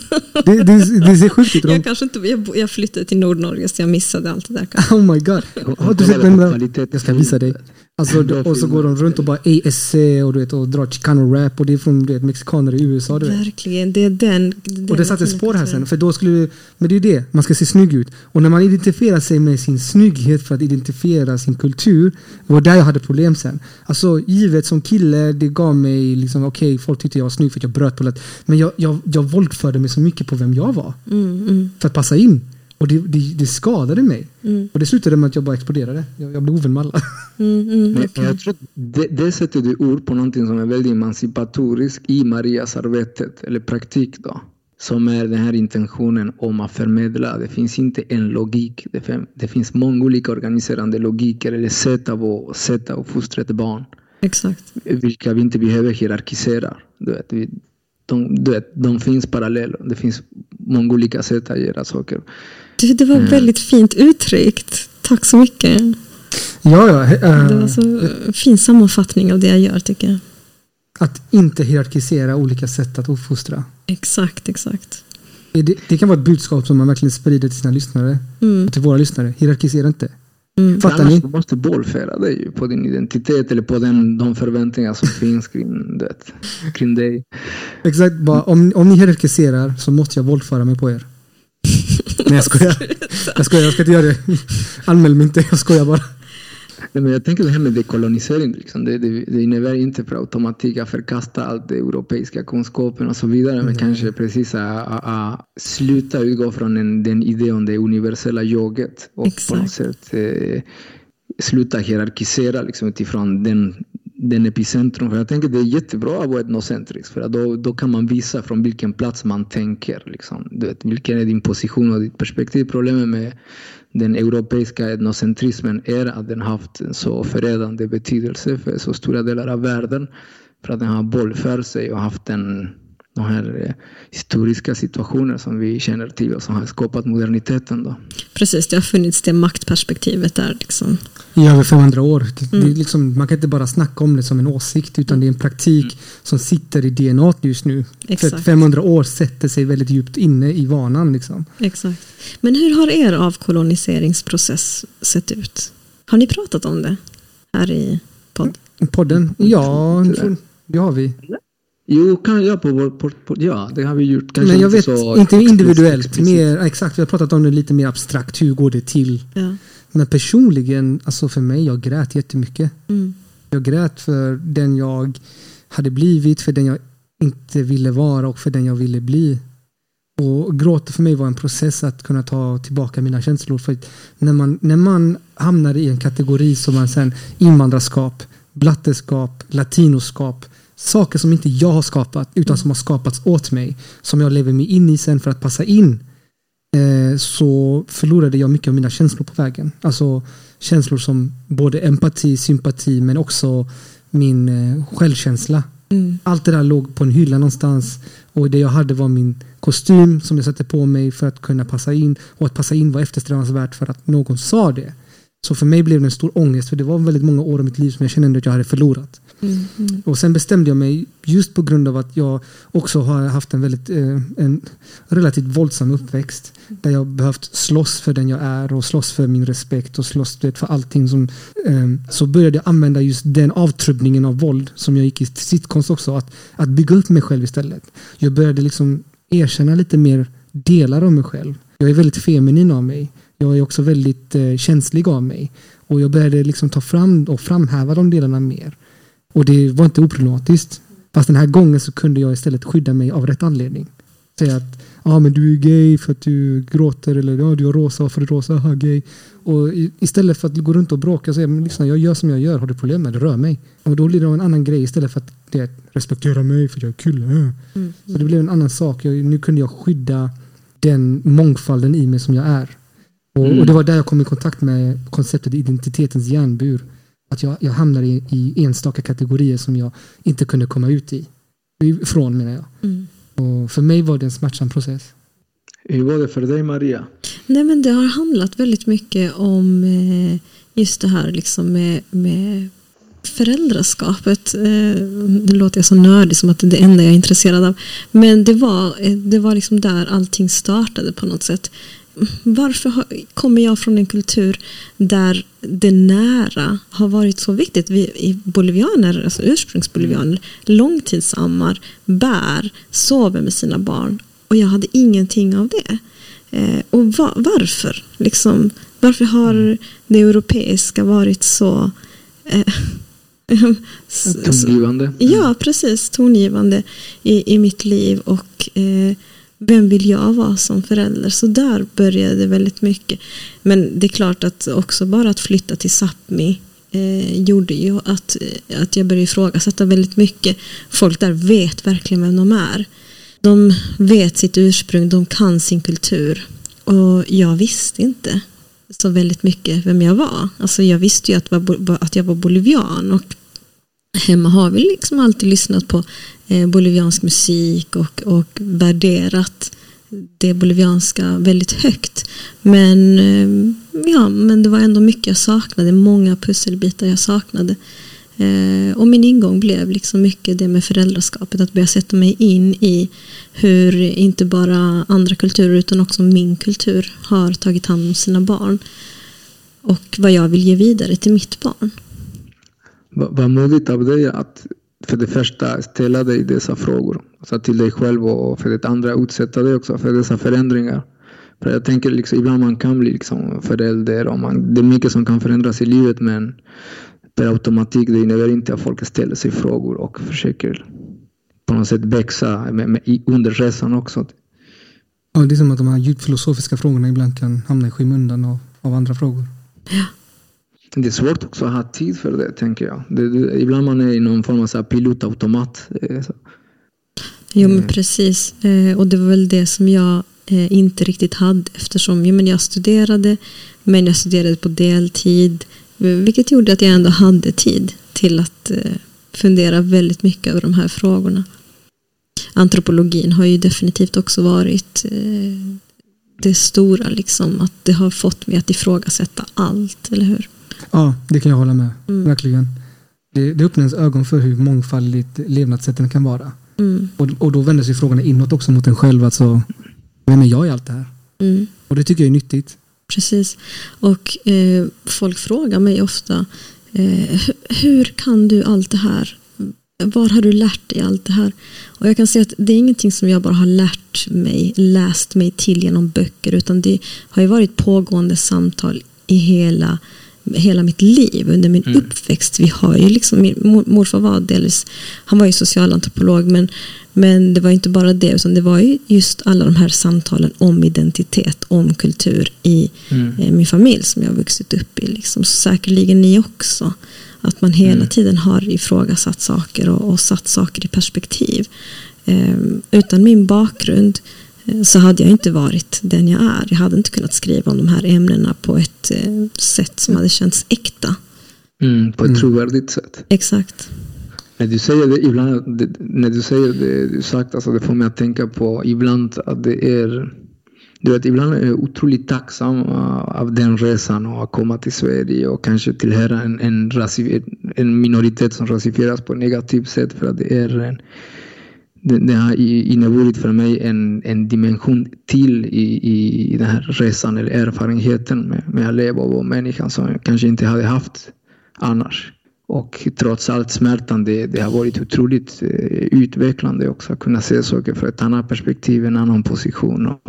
Det ser sjukt ut.
Jag kanske inte, jag flyttade till Nordnorge så jag missade allt det där.
Oh my god. Har du sett den? Jag ska visa dig. Alltså, och så går de runt och bara ASC och du vet, och drar Chicano-rap, och det är från mexikaner i USA. Du vet.
Verkligen, det är den
och det satte spår här sen. För då skulle, men det är ju det, man ska se snygg ut. Och när man identifierar sig med sin snygghet för att identifiera sin kultur, var där jag hade problem sen. Alltså givet som kille, det gav mig liksom, okej, folk tyckte jag var snygg för att jag bröt på det. Men jag våldförde mig så mycket på vem jag var. För att passa in. Och det skadade mig. Och det slutade med att jag bara exploderade. Jag blev ovän med alla.
Men jag tror det sätter du ord på någonting som är väldigt emancipatoriskt i Marias arbetet, eller praktik då. Som är den här intentionen om att förmedla. Det finns inte en logik. Det finns många olika organiserande logiker eller sätt att fostra ett barn.
Exakt.
Vilka vi inte behöver hierarkisera. De finns parallella. Det finns många olika sätt att göra saker.
Det var väldigt fint uttryckt. Tack så mycket. Det var så fin sammanfattning av det jag gör, tycker jag.
Att inte hierarkisera olika sätt att uppfostra.
Exakt.
Det kan vara ett budskap som man verkligen sprider till sina lyssnare. Till våra lyssnare. Hierarkisera inte. Fattar ni?
Du måste bollföra dig på din identitet eller på de förväntningar som finns kring dig.
Exakt, bara, om ni hierarkiserar så måste jag våldföra mig på er. Nej, jag skojar. Jag ska inte göra det. Anmäl mig inte, jag skojar bara.
Nej, men jag tänker det här med dekolonisering. Liksom. Det innebär inte för automatik att förkasta allt det europeiska kunskapen och så vidare. Men kanske precis att sluta utgå från den idén om det universella jaget. Och på något sätt sluta hierarkisera liksom, utifrån den epicentrum. För jag tänker det är jättebra att vara etnocentrisk. För att då kan man visa från vilken plats man tänker. Liksom. Du vet, vilken är din position och ditt perspektiv. Problemet med den europeiska etnocentrismen är att den haft en så förrädande betydelse för så stora delar av världen. För att den har bollfört sig och haft de här historiska situationer som vi känner till och som har skapat moderniteten då.
Precis, det har funnits det maktperspektivet där liksom.
I över 500 år. Det är liksom, man kan inte bara snacka om det som en åsikt, utan det är en praktik som sitter i DNA just nu. Exakt. För att 500 år sätter sig väldigt djupt inne i vanan liksom.
Exakt. Men hur har er avkoloniseringsprocess sett ut? Har ni pratat om det här i podden?
Ja, det har vi.
Jo, kan jag ja, det har vi gjort. Kanske
men jag vet, inte individuellt,
explicit.
mer exakt, vi har pratat om det lite mer abstrakt, hur går det till?
Ja.
Men personligen, alltså för mig, jag grät jättemycket.
Mm.
Jag grät för den jag hade blivit, för den jag inte ville vara och för den jag ville bli. Och gråta för mig var en process att kunna ta tillbaka mina känslor. För när man hamnar i en kategori som man sen invandrarskap, blatterskap, latinoskap, saker som inte jag har skapat utan som har skapats åt mig, som jag lever mig in i sen för att passa in, så förlorade jag mycket av mina känslor på vägen. Alltså känslor som både empati, sympati, men också min självkänsla. Allt det där låg på en hylla någonstans, och det jag hade var min kostym som jag satte på mig för att kunna passa in, och att passa in var eftersträvansvärt för att någon sa det. Så för mig blev det en stor ångest, för det var väldigt många år av mitt liv som jag kände att jag hade förlorat. Och sen bestämde jag mig, just på grund av att jag också har haft en relativt våldsam uppväxt, där jag behövt slåss för den jag är och slåss för min respekt och slåss för allting som, så började jag använda just den avtrubbningen av våld som jag gick i sittkonst också, att bygga upp mig själv istället. Jag började liksom erkänna lite mer delar av mig själv. Jag är väldigt feminin av mig. Jag är också väldigt känslig av mig. Och jag började liksom ta fram och framhäva de delarna mer. Och det var inte oproblematiskt. Fast den här gången så kunde jag istället skydda mig av rätt anledning. Säga att men du är gay för att du gråter, eller du har rosa för att rosa, gay. Och istället för att gå runt och bråka, så liksom, jag gör som jag gör, har du problem med det, rör mig. Och då blir det en annan grej istället för att det respektera mig för att jag är kul. Så det blev en annan sak. Nu kunde jag skydda den mångfalden i mig som jag är. Och det var där jag kom i kontakt med konceptet identitetens järnbur. Att jag hamnade i enstaka kategorier som jag inte kunde komma ut ifrån, menar jag. Och för mig var det en smärtsam process.
Hur var det för dig, Maria?
Nej, men det har handlat väldigt mycket om just det här liksom med föräldraskapet. Det låter så nördigt som att det är det enda jag är intresserad av. Men det var liksom där allting startade på något sätt. Varför kommer jag från en kultur där det nära har varit så viktigt? Vi bolivianer, alltså ursprungsbolivianer, långtidsammar, bär, sover med sina barn. Och jag hade ingenting av det. Och varför? Liksom, varför har det europeiska varit så...
tongivande?
Ja, precis. Tongivande i mitt liv. Och... vem vill jag vara som förälder? Så där började det väldigt mycket. Men det är klart att också bara att flytta till Sápmi gjorde ju att jag började ifrågasätta väldigt mycket. Folk där vet verkligen vem de är. De vet sitt ursprung, de kan sin kultur. Och jag visste inte så väldigt mycket vem jag var. Alltså jag visste ju att jag var bolivian, och hemma har vi liksom alltid lyssnat på boliviansk musik och värderat det bolivianska väldigt högt. Men det var ändå mycket jag saknade, många pusselbitar jag saknade. Och min ingång blev liksom mycket det med föräldraskapet, att börja sätta mig in i hur inte bara andra kulturer utan också min kultur har tagit hand om sina barn, och vad jag vill ge vidare till mitt barn.
Vad modigt av dig att för det första ställa dig dessa frågor, alltså till dig själv, och för det andra utsätta dig också för dessa förändringar. För jag tänker liksom, ibland man kan bli liksom förälder, och det är mycket som kan förändras i livet, men per automatik det innebär inte att folk ställer sig frågor och försöker på något sätt växa under resan också.
Ja, det är som att de här djupt filosofiska frågorna ibland kan hamna i skymundan av andra frågor.
Ja.
Det är svårt också att ha tid för det, tänker jag. Ibland man är i någon form av så här pilotautomat.
Jo, men precis. Och det var väl det som jag inte riktigt hade, eftersom jag studerade, men jag studerade på deltid, vilket gjorde att jag ändå hade tid till att fundera väldigt mycket över de här frågorna. Antropologin har ju definitivt också varit det stora, liksom, att det har fått mig att ifrågasätta allt, eller hur?
Ja, det kan jag hålla med. Verkligen. Det öppnar ens ögon för hur mångfaldigt levnadssätten kan vara. Och då vänder sig frågorna inåt också mot en själv. Alltså, vem är jag i allt det här? Och det tycker jag är nyttigt.
Precis. Och folk frågar mig ofta, hur kan du allt det här? var har du lärt dig allt det här? Och jag kan säga att det är ingenting som jag bara har läst mig till genom böcker, utan det har ju varit pågående samtal i hela mitt liv under min uppväxt. Vi har ju liksom, min morfar var delvis, han var ju socialantropolog, men det var inte bara det, utan det var ju just alla de här samtalen om identitet, om kultur i min familj som jag har vuxit upp i. Liksom. Så säkerligen ni också. Att man hela tiden har ifrågasatt saker och satt saker i perspektiv. Utan min bakgrund så hade jag inte varit den jag är. Jag hade inte kunnat skriva om de här ämnena på ett sätt som hade känts äkta.
På ett trovärdigt sätt.
Exakt.
När du säger det ibland, när du säger det du sagt, alltså det får mig att tänka på ibland att det är, du vet, ibland är jag otroligt tacksam av den resan och att komma till Sverige och kanske tillhöra en minoritet som rasifieras på ett negativt sätt, för att det har inneburit för mig en dimension till i den här resan eller erfarenheten med att leva och vara människan som jag kanske inte hade haft annars. Och trots allt smärtan, det har varit otroligt utvecklande också att kunna se saker från ett annat perspektiv, en annan position, och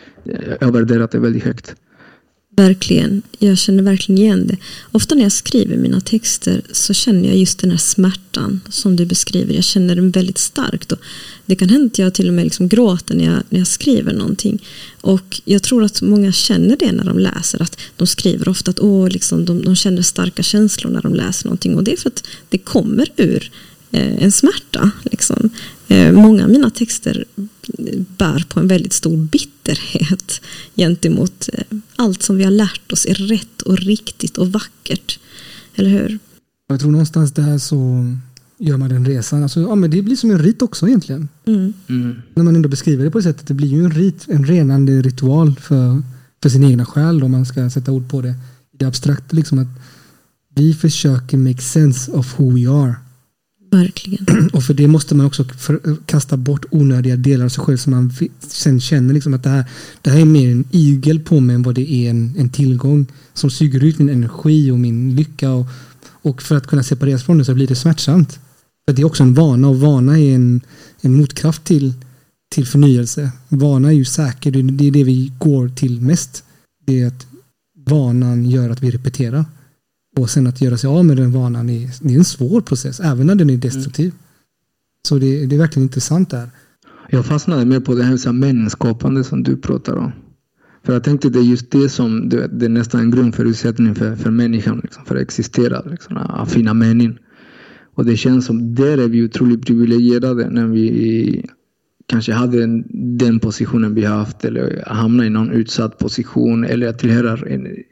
jag värderar det väldigt högt.
Verkligen, jag känner verkligen igen det. Ofta när jag skriver mina texter så känner jag just den här smärtan som du beskriver. Jag känner den väldigt starkt. Och det kan hända att jag till och med liksom gråter när jag skriver någonting. Och jag tror att många känner det när de läser. Att de skriver ofta att liksom, de känner starka känslor när de läser någonting. Och det är för att det kommer ur en smärta. Liksom. Många av mina texter bär på en väldigt stor bitterhet gentemot allt som vi har lärt oss är rätt och riktigt och vackert. Eller hur?
Jag tror någonstans där så gör man den resan. Alltså, men det blir som en rit också egentligen. När man ändå beskriver det på det sättet. Det blir ju en renande ritual för sin egna själ, om man ska sätta ord på det. Det är abstrakt liksom att vi försöker make sense of who we are.
Verkligen.
Och för det måste man också kasta bort onödiga delar av sig själv, som man sen känner liksom att det här är mer en igel på mig än vad det är en tillgång som suger ut min energi och min lycka, och för att kunna separeras från det så blir det smärtsamt. För det är också en vana, och vana är en motkraft till förnyelse. Vana är ju säker, det är det vi går till mest. Det är att vanan gör att vi repeterar. Och sen att göra sig av med den vanan är en svår process, även när den är destruktiv. Så det är verkligen intressant där.
Jag fastnade mer på det här meningsskapande som du pratar om. För jag tänkte det är just det som det är nästan en grundförutsättning för människan, liksom, för att existera, liksom, att finna mening. Och det känns som där är vi otroligt privilegierade när vi kanske hade den positionen vi har haft, eller hamna i någon utsatt position, eller tillhöra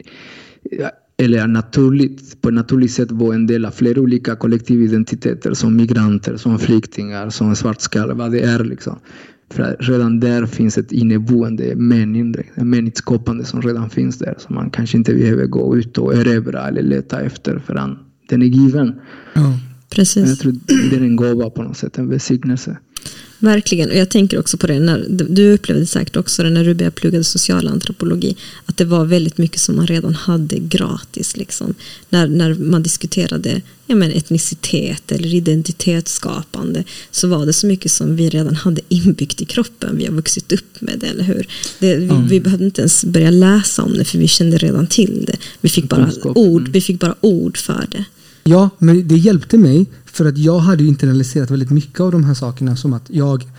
eller på ett naturligt sätt vara en del av flera olika kollektividentiteter, som migranter, som flyktingar, som svartskallar, vad det är liksom. För redan där finns ett inneboende meningsskapande som redan finns där, som man kanske inte behöver gå ut och erövra eller leta efter, för den är given.
Ja,
precis.
Jag tror det är en gåva på något sätt, en välsignelse.
Verkligen, och jag tänker också på det, när du upplevde säkert också det när du började plugga socialantropologi, att det var väldigt mycket som man redan hade gratis liksom. När man diskuterade etnicitet eller identitetsskapande, så var det så mycket som vi redan hade inbyggt i kroppen. Vi har vuxit upp med det, eller hur? Vi behövde inte ens börja läsa om det, för vi kände redan till det. Vi fick bara ord för det.
Ja, men det hjälpte mig, för att jag hade ju internaliserat väldigt mycket av de här sakerna, som att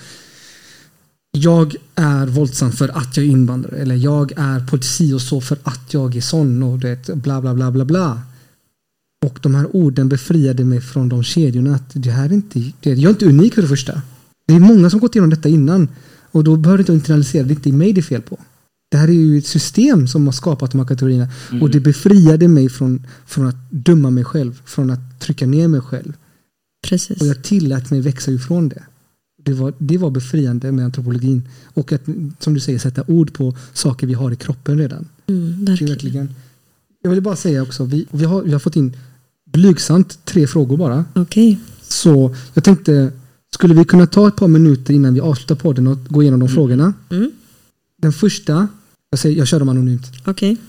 jag är våldsam för att jag är invandrare, eller jag är policy och så för att jag är sån, och det bla bla bla bla bla. Och de här orden befriade mig från de kedjorna, att jag är inte unik för det första. Det är många som gått igenom detta innan, och då behöver inte internalisera, det är inte mig det är fel på. Det här är ju ett system som har skapat de här kategorierna. Och det befriade mig från att döma mig själv. Från att trycka ner mig själv.
Precis.
Och jag tillät mig växa ifrån det. Det var befriande med antropologin. Och att, som du säger, sätta ord på saker vi har i kroppen redan.
Verkligen.
Jag vill bara säga också, vi har fått in blygsamt 3 frågor bara.
Okej.
Så jag tänkte, skulle vi kunna ta ett par minuter innan vi avslutar podden och gå igenom de frågorna? Den första, jag kör dem anonymt.
Okej.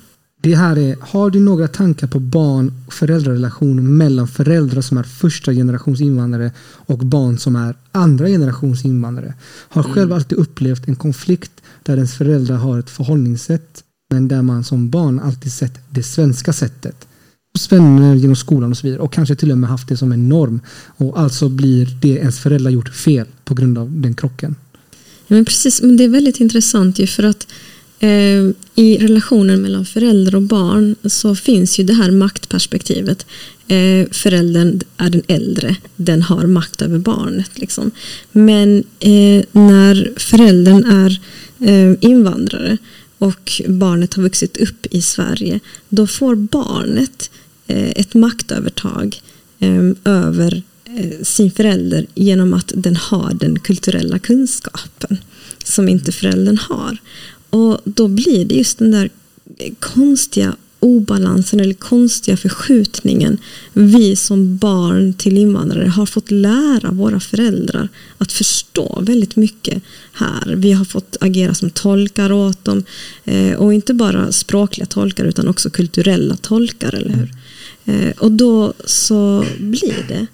Det här är, har du några tankar på barn- och föräldrarelation mellan föräldrar som är första generations invandrare och barn som är andra generations invandrare? Har själv alltid upplevt en konflikt där ens föräldrar har ett förhållningssätt men där man som barn alltid sett det svenska sättet. Vänner genom skolan och så vidare och kanske till och med haft det som en norm och alltså blir det ens föräldrar gjort fel på grund av den krocken.
Ja, men precis, men det är väldigt intressant ju för att i relationen mellan föräldrar och barn så finns ju det här maktperspektivet. Föräldern är den äldre, den har makt över barnet. Liksom. Men när föräldern är invandrare och barnet har vuxit upp i Sverige, då får barnet ett maktövertag över sin förälder genom att den har den kulturella kunskapen som inte föräldern har. Och då blir det just den där konstiga obalansen eller konstiga förskjutningen. Vi som barn till invandrare har fått lära våra föräldrar att förstå väldigt mycket här. Vi har fått agera som tolkar åt dem och inte bara språkliga tolkar utan också kulturella tolkar, eller hur? Och då så blir det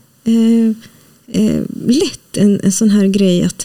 lätt en sån här grej att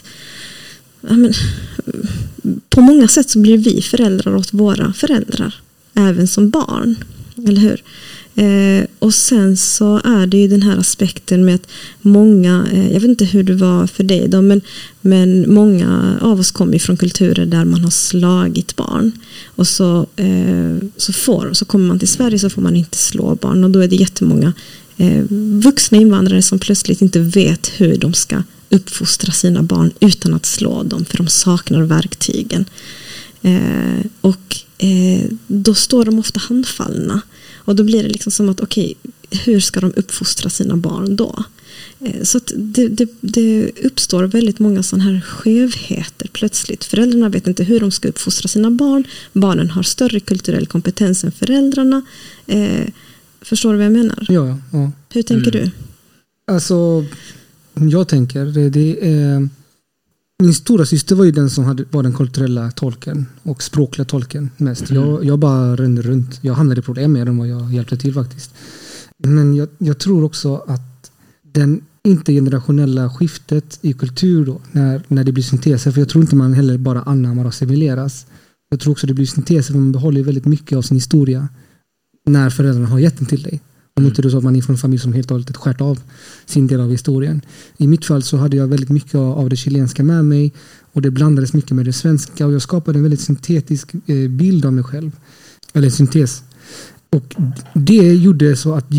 på många sätt så blir vi föräldrar åt våra föräldrar även som barn, eller hur? Och sen så är det ju den här aspekten med att många, jag vet inte hur det var för dig då, men många av oss kommer från kulturer där man har slagit barn och så kommer man till Sverige så får man inte slå barn och då är det jättemånga vuxna invandrare som plötsligt inte vet hur de ska uppfostra sina barn utan att slå dem för de saknar verktygen. Då står de ofta handfallna och då blir det liksom som att okej, hur ska de uppfostra sina barn då? Så att det uppstår väldigt många sådana här skevheter plötsligt. Föräldrarna vet inte hur de ska uppfostra sina barn. Barnen har större kulturell kompetens än föräldrarna. Förstår du vad jag menar?
Ja.
Hur tänker du?
Alltså, jag tänker det är... Min stora syster var ju den som var den kulturella tolken och språkliga tolken mest. Jag bara rände runt. Jag hamnade i problem mer än vad jag hjälpte till faktiskt. Men jag tror också att den intergenerationella skiftet i kultur då, när det blir synteser, för jag tror inte man heller bara anammar och assimileras. Jag tror också det blir synteser för man behåller väldigt mycket av sin historia när föräldrarna har gett den till dig. Om inte det är så att man är från en familj som helt och hållet skärt av sin del av historien. I mitt fall så hade jag väldigt mycket av det chilenska med mig och det blandades mycket med det svenska och jag skapade en väldigt syntetisk bild av mig själv. Eller syntes. Och det gjorde så att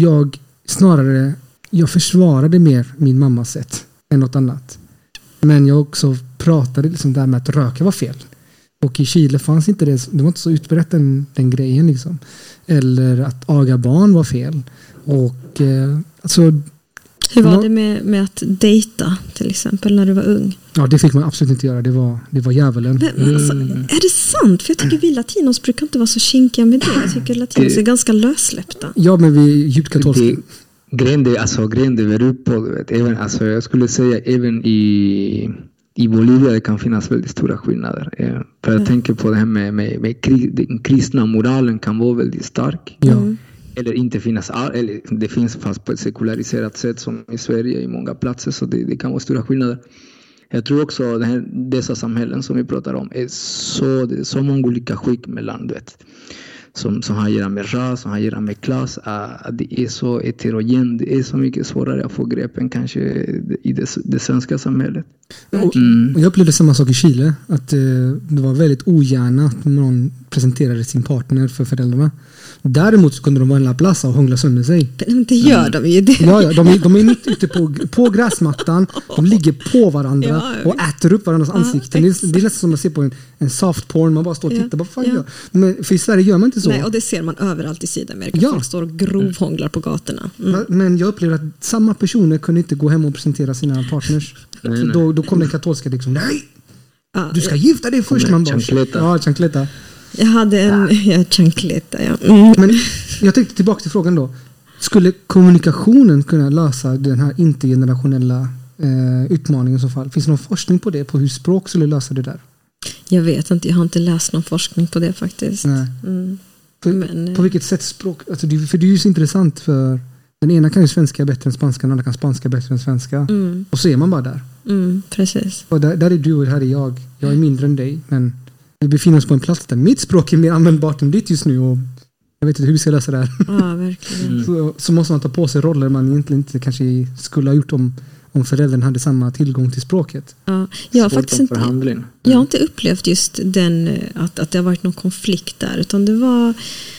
jag försvarade mer min mammas sätt än något annat. Men jag också pratade liksom där med att röka var fel. Och i Chile fanns inte det var inte så utbrett den grejen liksom. Eller att aga barn var fel. Och alltså...
Hur var det med att dejta till exempel när du var ung?
Ja, det fick man absolut inte göra. Det var djävulen.
Men, alltså, är det sant? För jag tycker vi latinos brukar inte vara så kinkiga med det. Jag tycker latinos är ganska lössläppta.
Ja, men vi är djupt katolska.
Grejen det beror på, du vet, även, alltså, jag skulle säga även i Bolivia det kan finnas väldigt stora skillnader. För jag tänker på det här med den kristna moralen kan vara väldigt stark.
Ja.
Eller inte finnas, eller det finns fast på ett sekulariserat sätt som i Sverige i många platser, så det kan vara stora skillnader. Jag tror också dessa samhällen som vi pratar om det är så många olika skick mellan, du vet, som har att göra med ras, som har att göra med klass, det är så heterogen, det är så mycket svårare att få grepp än kanske i det svenska samhället.
Och jag upplevde samma sak i Chile, att det var väldigt ogärna att någon presenterade sin partner för föräldrarna. Däremot så kunde de vara en laplaza och hångla sönder sig.
Men det gör de ju det.
Ja, de är mitt ute på gräsmattan. De ligger på varandra och äter upp varandras ansikten. Det är nästan som att se på en soft porn. Man bara står och tittar. Vad fan gör? Men för i Sverige gör man inte så.
Nej, och det ser man överallt i Sydamerika. Folk står och grovhånglar på gatorna.
Men jag upplevde att samma personer kunde inte gå hem och presentera sina partners. Då kom den katolska liksom, nej! Du ska gifta dig först. Man bara, chancleta.
Jag hade chancleta, ja.
Men jag tänkte tillbaka till frågan då. Skulle kommunikationen kunna lösa den här intergenerationella utmaningen i så fall? Finns det någon forskning på det? På hur språk skulle lösa det där?
Jag vet inte, jag har inte läst någon forskning på det faktiskt.
Nej. På vilket sätt språk? Alltså för det är ju så intressant, för den ena kan ju svenska bättre än spanska, den andra kan spanska bättre än svenska. Och så är man bara där.
Precis.
Och där är du och här är jag. Jag är mindre än dig, men vi befinner oss på en plats där mitt språk är mer användbart än ditt just nu, och jag vet inte hur vi ska lösa det här.
Ja, verkligen.
Så måste man ta på sig roller man egentligen inte kanske skulle ha gjort om föräldern hade samma tillgång till språket.
Ja, jag har faktiskt inte upplevt just att det har varit någon konflikt där, utan det var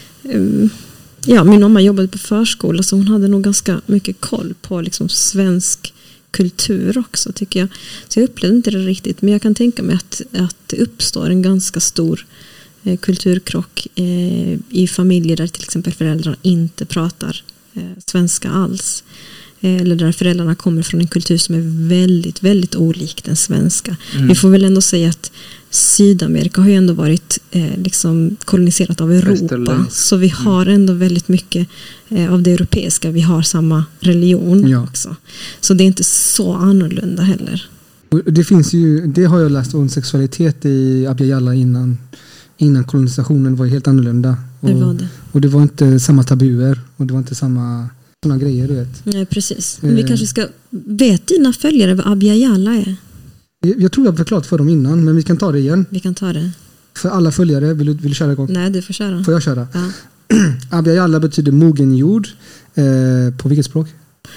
min mamma jobbade på förskola, så hon hade nog ganska mycket koll på liksom svensk kultur också, tycker jag. Så jag upplevde inte det riktigt, men jag kan tänka mig att det uppstår en ganska stor kulturkrock i familjer där till exempel föräldrarna inte pratar svenska alls. Eller där föräldrarna kommer från en kultur som är väldigt, väldigt olik den svenska. Vi får väl ändå säga att Sydamerika har ju ändå varit liksom koloniserat av Europa. Så vi har ändå väldigt mycket av det europeiska. Vi har samma religion också. Så det är inte så annorlunda heller.
Det finns ju, det har jag läst om sexualitet i Abya Yala innan kolonisationen var helt annorlunda. Och det var inte samma tabuer, och det var inte samma såna grejer, du vet.
Nej, precis. Men vi kanske ska... Vet dina följare vad Abya Yala är?
Jag tror jag har förklarat för dem innan, men vi kan ta det igen.
Vi kan ta det.
För alla följare, vill du köra igång?
Nej, du får köra.
Får jag köra?
Ja.
Abya Yala betyder mogen jord. På vilket språk?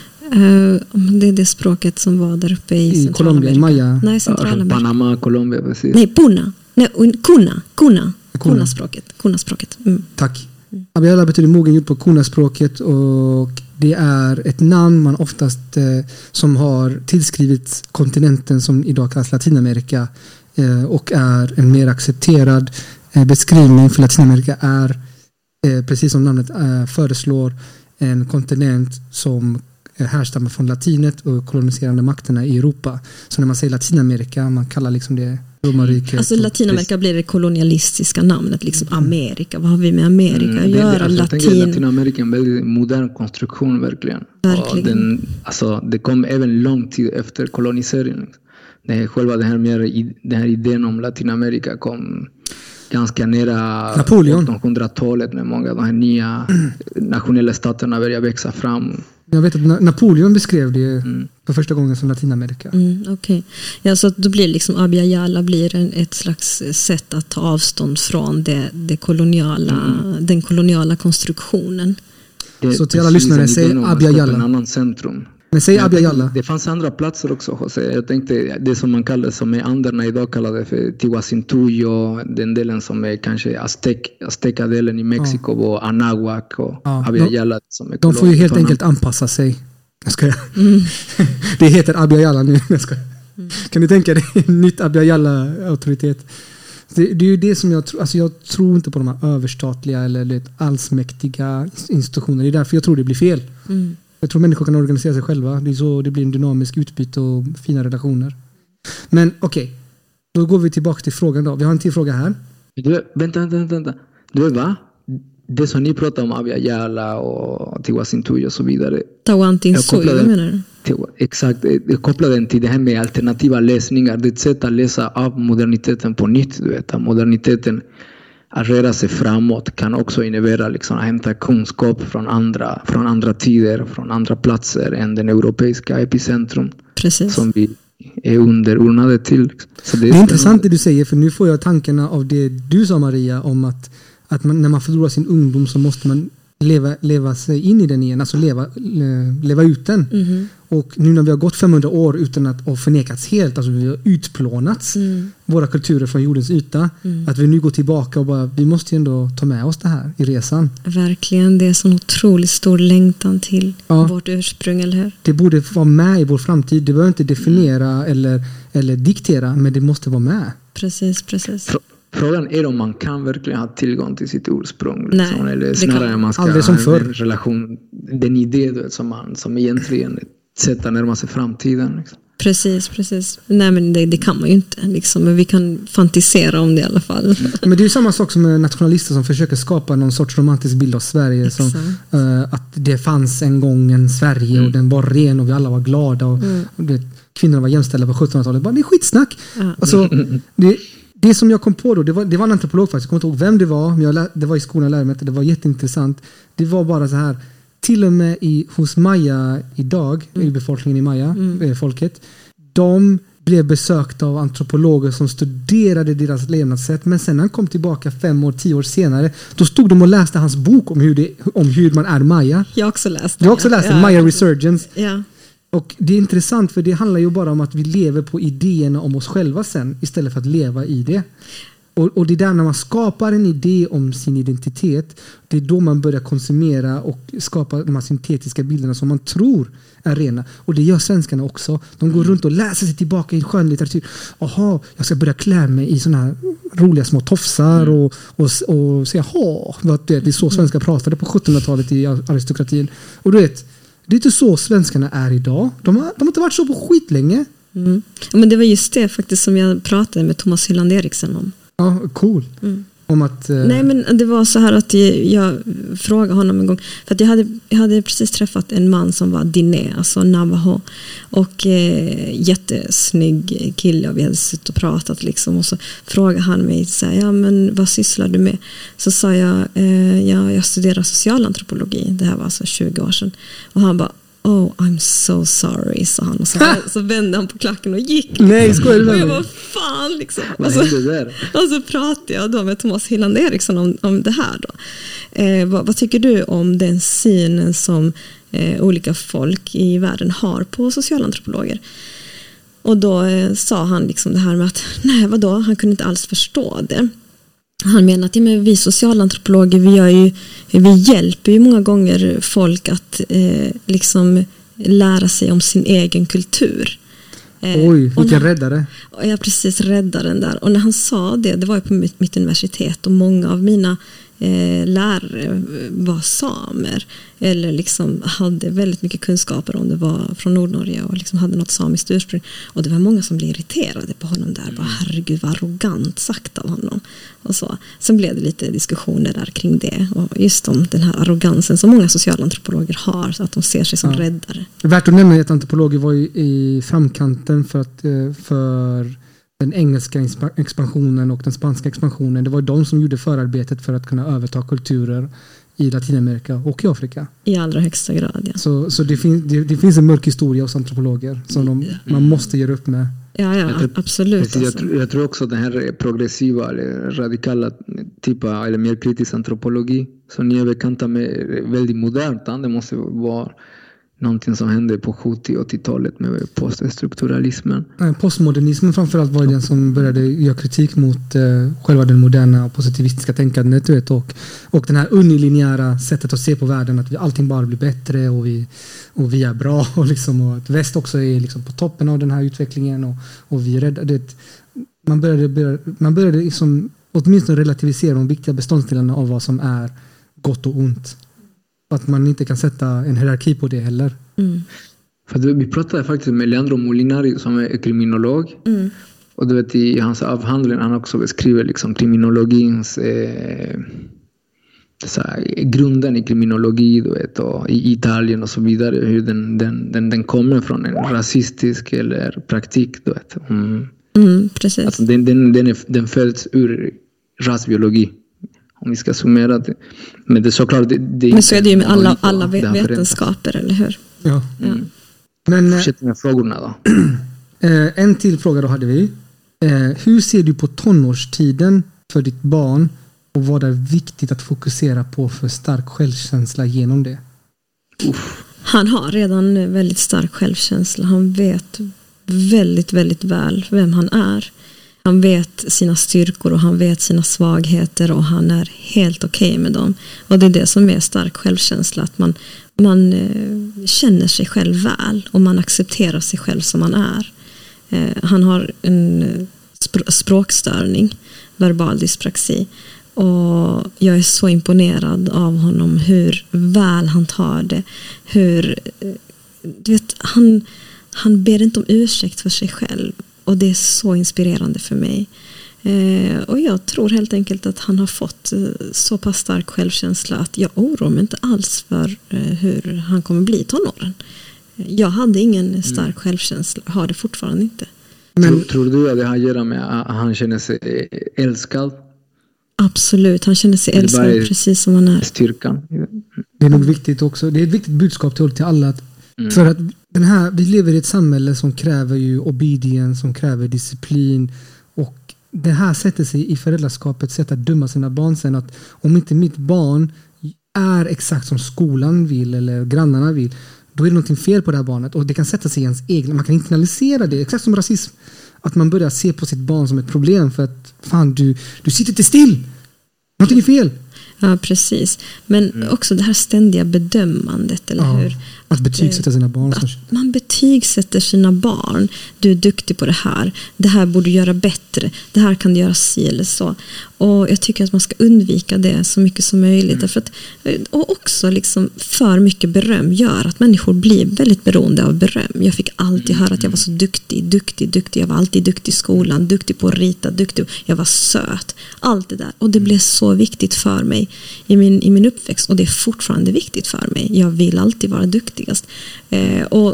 Det är det språket som var där uppe i
Colombia, i Maya.
Nej, Centralamerika.
Panama, Colombia, precis.
Nej, Puna. Nej, Kuna-språket. Kuna-språket.
Tack. Abya Yala betyder mogen jord på Kuna-språket, och det är ett namn man oftast som har tillskrivit kontinenten som idag kallas Latinamerika, och är en mer accepterad beskrivning för Latinamerika är, precis som namnet föreslår, en kontinent som härstammar från latinet och koloniserande makterna i Europa. Så när man säger Latinamerika, man kallar liksom det romarriket.
Alltså Latinamerika blir det kolonialistiska namnet, liksom Amerika. Vad har vi med Amerika att göra?
Latinamerika är en väldigt modern konstruktion, verkligen. Det kom även lång tid efter koloniseringen. Själva den här idén om Latinamerika kom ganska nära
Napoleon.
1800-talet, när många av de här nya nationella staterna började växa fram.
Jag vet att Napoleon beskrev det för första gången som Latinamerika.
Okej. Ja, så att då blir liksom Abya Yala blir ett slags sätt att ta avstånd från den koloniala konstruktionen.
Så till alla lyssnare, säg Abya Yala.
En annan centrum.
Men säg Abya Yala.
Det fanns andra platser också, Jose. Jag tänkte det som man kallar, som är anderna idag kallade för Tihuacintuyo, den delen som är kanske Azteca-delen i Mexiko, och Anahuac och Abya Yala.
De får ju helt enkelt anpassa sig. Jag skojar. Det heter Abya Yala nu. Jag skojar. Kan du tänka dig en nytt Abya Yala-auktoritet? Det är ju det som jag tror. Alltså jag tror inte på de här överstatliga eller allsmäktiga institutionerna. Det är därför jag tror det blir fel. Jag tror människor kan organisera sig själva. Det är så det blir en dynamisk utbyte och fina relationer. Men okej. Då går vi tillbaka till frågan då. Vi har en till fråga här.
Vänta. Du vet vad? Det som ni pratar om Abya Yala och Tihuacintuyo och så vidare.
Tawantinsuyo menar du?
Exakt. Jag kopplar den till det här med alternativa läsningar. Det är ett sätt att läsa av moderniteten på nytt. Du vet, moderniteten att röra sig framåt kan också innebära liksom att hämta kunskap från andra tider, från andra platser än den europeiska epicentrum.
Precis.
Som vi är underordnade till.
Så det är intressant det du säger, för nu får jag tankarna av det du sa, Maria, om att man, när man förlorar sin ungdom så måste man leva sig in i den igen, alltså leva ut den. Och nu när vi har gått 500 år utan att ha förnekats helt, alltså vi har utplånats våra kulturer från jordens yta, att vi nu går tillbaka och bara, vi måste ju ändå ta med oss det här i resan.
Verkligen, det är så otroligt stor längtan till vårt ursprung, eller hur?
Det borde vara med i vår framtid, det behöver inte definiera eller diktera, men det måste vara med.
Precis.
Frågan är om man kan verkligen ha tillgång till sitt ursprung.
Nej,
liksom, eller snarare man ska ha en relation, den idé som egentligen ett sätt att närma sig framtiden. Liksom.
Precis. Nej, men det kan man ju inte. Liksom, men vi kan fantisera om det i alla fall.
Men det är ju samma sak som med nationalister som försöker skapa någon sorts romantisk bild av Sverige. Som, att det fanns en gång en Sverige och den var ren och vi alla var glada. Och kvinnorna var jämställda på 1700-talet. Bara, det är skitsnack. Alltså, det som jag kom på då, det var en antropolog faktiskt. Jag kommer inte ihåg vem det var, men det var i skolan lärde mig att det var jätteintressant. Det var bara så här, till och med hos Maya idag, i befolkningen i Maya, folket, de blev besökta av antropologer som studerade deras levnadssätt, men sen när han kom tillbaka 5 år, 10 år senare, då stod de och läste hans bok om hur man är Maya.
Jag har också läst
den, Maya Resurgence.
Ja.
Och det är intressant, för det handlar ju bara om att vi lever på idéerna om oss själva sen, istället för att leva i det. Och det är där när man skapar en idé om sin identitet, det är då man börjar konsumera och skapa de här syntetiska bilderna som man tror är rena. Och det gör svenskarna också. De går runt och läser sig tillbaka i skönlitteratur. Jaha, jag ska börja klä mig i såna här roliga små tofsar och säga, det är så svenskar pratade på 1700-talet i aristokratin. Och du vet, det är inte så svenskarna är idag. De har inte varit så på skit länge.
Mm. Men det var just det faktiskt som jag pratade med Thomas Hylland Eriksen om.
Ja, cool. Om att,
Nej, men det var så här att jag frågade honom en gång, för att jag hade precis träffat en man som var Diné, alltså Navajo, och jättesnygg kille, och vi hade suttit och pratat liksom, och så frågade han mig så här, ja men vad sysslar du med? Så sa jag, jag studerar socialantropologi, det här var alltså 20 år sedan, och han bara, oh, I'm so sorry, sa han. Och så vände han på klacken och gick.
Nej, skojar du?
Och jag bara, fan liksom. Och så pratade jag då med Thomas Hylland Eriksson om det här då. Vad tycker du om den synen som olika folk i världen har på socialantropologer? Och då sa han liksom det här med att, nej vadå, han kunde inte alls förstå det. Han menar att vi socialantropologer, vi hjälper ju många gånger folk att liksom lära sig om sin egen kultur.
Oj, vilken räddare.
Ja, precis, räddaren där. Och när han sa det var ju på mitt universitet, och många av mina lärare var samer, eller liksom hade väldigt mycket kunskaper om det var från Nordnorge och liksom hade något samiskt ursprung, och det var många som blev irriterade på honom där, bara herregud vad arrogant sagt av honom och så. Sen blev det lite diskussioner där kring det, och just om den här arrogansen som många socialantropologer har, så att de ser sig som räddare.
Värt att nämna att antropologer var i framkanten för den engelska expansionen och den spanska expansionen. Det var de som gjorde förarbetet för att kunna överta kulturer i Latinamerika och i Afrika.
I allra högsta grad, ja.
Så det finns en mörk historia hos antropologer som man måste göra upp med.
Ja, absolut.
Jag tror också att den här progressiva eller radikala typen eller mer kritisk antropologi som ni är bekanta med är väldigt modernt. Det måste vara någonting som hände på 70- och 80-talet med poststrukturalismen.
Postmodernismen framförallt var den som började göra kritik mot själva den moderna positivistiska tänkandet, du vet, och den här unilinjära sättet att se på världen, att allting bara blir bättre och vi är bra, och liksom, och att väst också är liksom på toppen av den här utvecklingen, och vi är rädda. Man började liksom åtminstone relativisera de viktiga beståndsdelarna av vad som är gott och ont. Att man inte kan sätta en hierarki på det heller.
För vi pratade faktiskt med Leandro Molinari som är kriminolog. Och du vet, i hans avhandling han också beskriver liksom kriminologins grunden i kriminologi, du vet, och i Italien och så vidare, hur den kommer från en rasistisk eller praktik, du vet.
Precis.
Alltså, den föds ur rasbiologi. Om vi ska summera det. Men det är såklart...
Men så är det ju med alla vetenskaper, eller hur?
Ja.
Men fortsätt med frågorna då.
En till fråga då hade vi. Hur ser du på tonårstiden för ditt barn, och vad är viktigt att fokusera på för stark självkänsla genom det?
Han har redan väldigt stark självkänsla. Han vet väldigt, väldigt väl vem han är. Han vet sina styrkor och han vet sina svagheter, och han är helt okej med dem. Och det är det som är stark självkänsla, att man känner sig själv väl och man accepterar sig själv som man är. Han har en språkstörning, verbal dyspraxi, och jag är så imponerad av honom, hur väl han tar det. Du vet, han ber inte om ursäkt för sig själv. Och det är så inspirerande för mig. Och jag tror helt enkelt att han har fått så pass stark självkänsla att jag oroar mig inte alls för hur han kommer bli tonåren. Jag hade ingen stark självkänsla, har det fortfarande inte.
Men tror du att det har att göra med att han känner sig älskad?
Absolut, han känner sig älskad precis som han är.
Styrkan.
Det är nog viktigt också. Det är ett viktigt budskap till alla. För att vi lever i ett samhälle som kräver ju obedience, som kräver disciplin. Och det här sätter sig i föräldraskapet, sätt att döma sina barn sen. Att om inte mitt barn är exakt som skolan vill eller grannarna vill, då är det någonting fel på det här barnet. Och det kan sätta sig i ens egna. Man kan internalisera det, exakt som rasism. Att man börjar se på sitt barn som ett problem för att fan, du sitter inte still. Någonting är fel.
Ja, precis. Men också det här ständiga bedömandet, eller hur?
Att betygsätta sina barn.
Att man betygsätter sina barn. Du är duktig på det här. Det här borde du göra bättre. Det här kan du göra si eller så. Och jag tycker att man ska undvika det så mycket som möjligt. Därför att, och också liksom för mycket beröm gör att människor blir väldigt beroende av beröm. Jag fick alltid höra att jag var så duktig. Jag var alltid duktig i skolan. Duktig på att rita. Jag var söt. Allt det där. Och det blev så viktigt för mig i min uppväxt. Och det är fortfarande viktigt för mig. Jag vill alltid vara duktigast. Och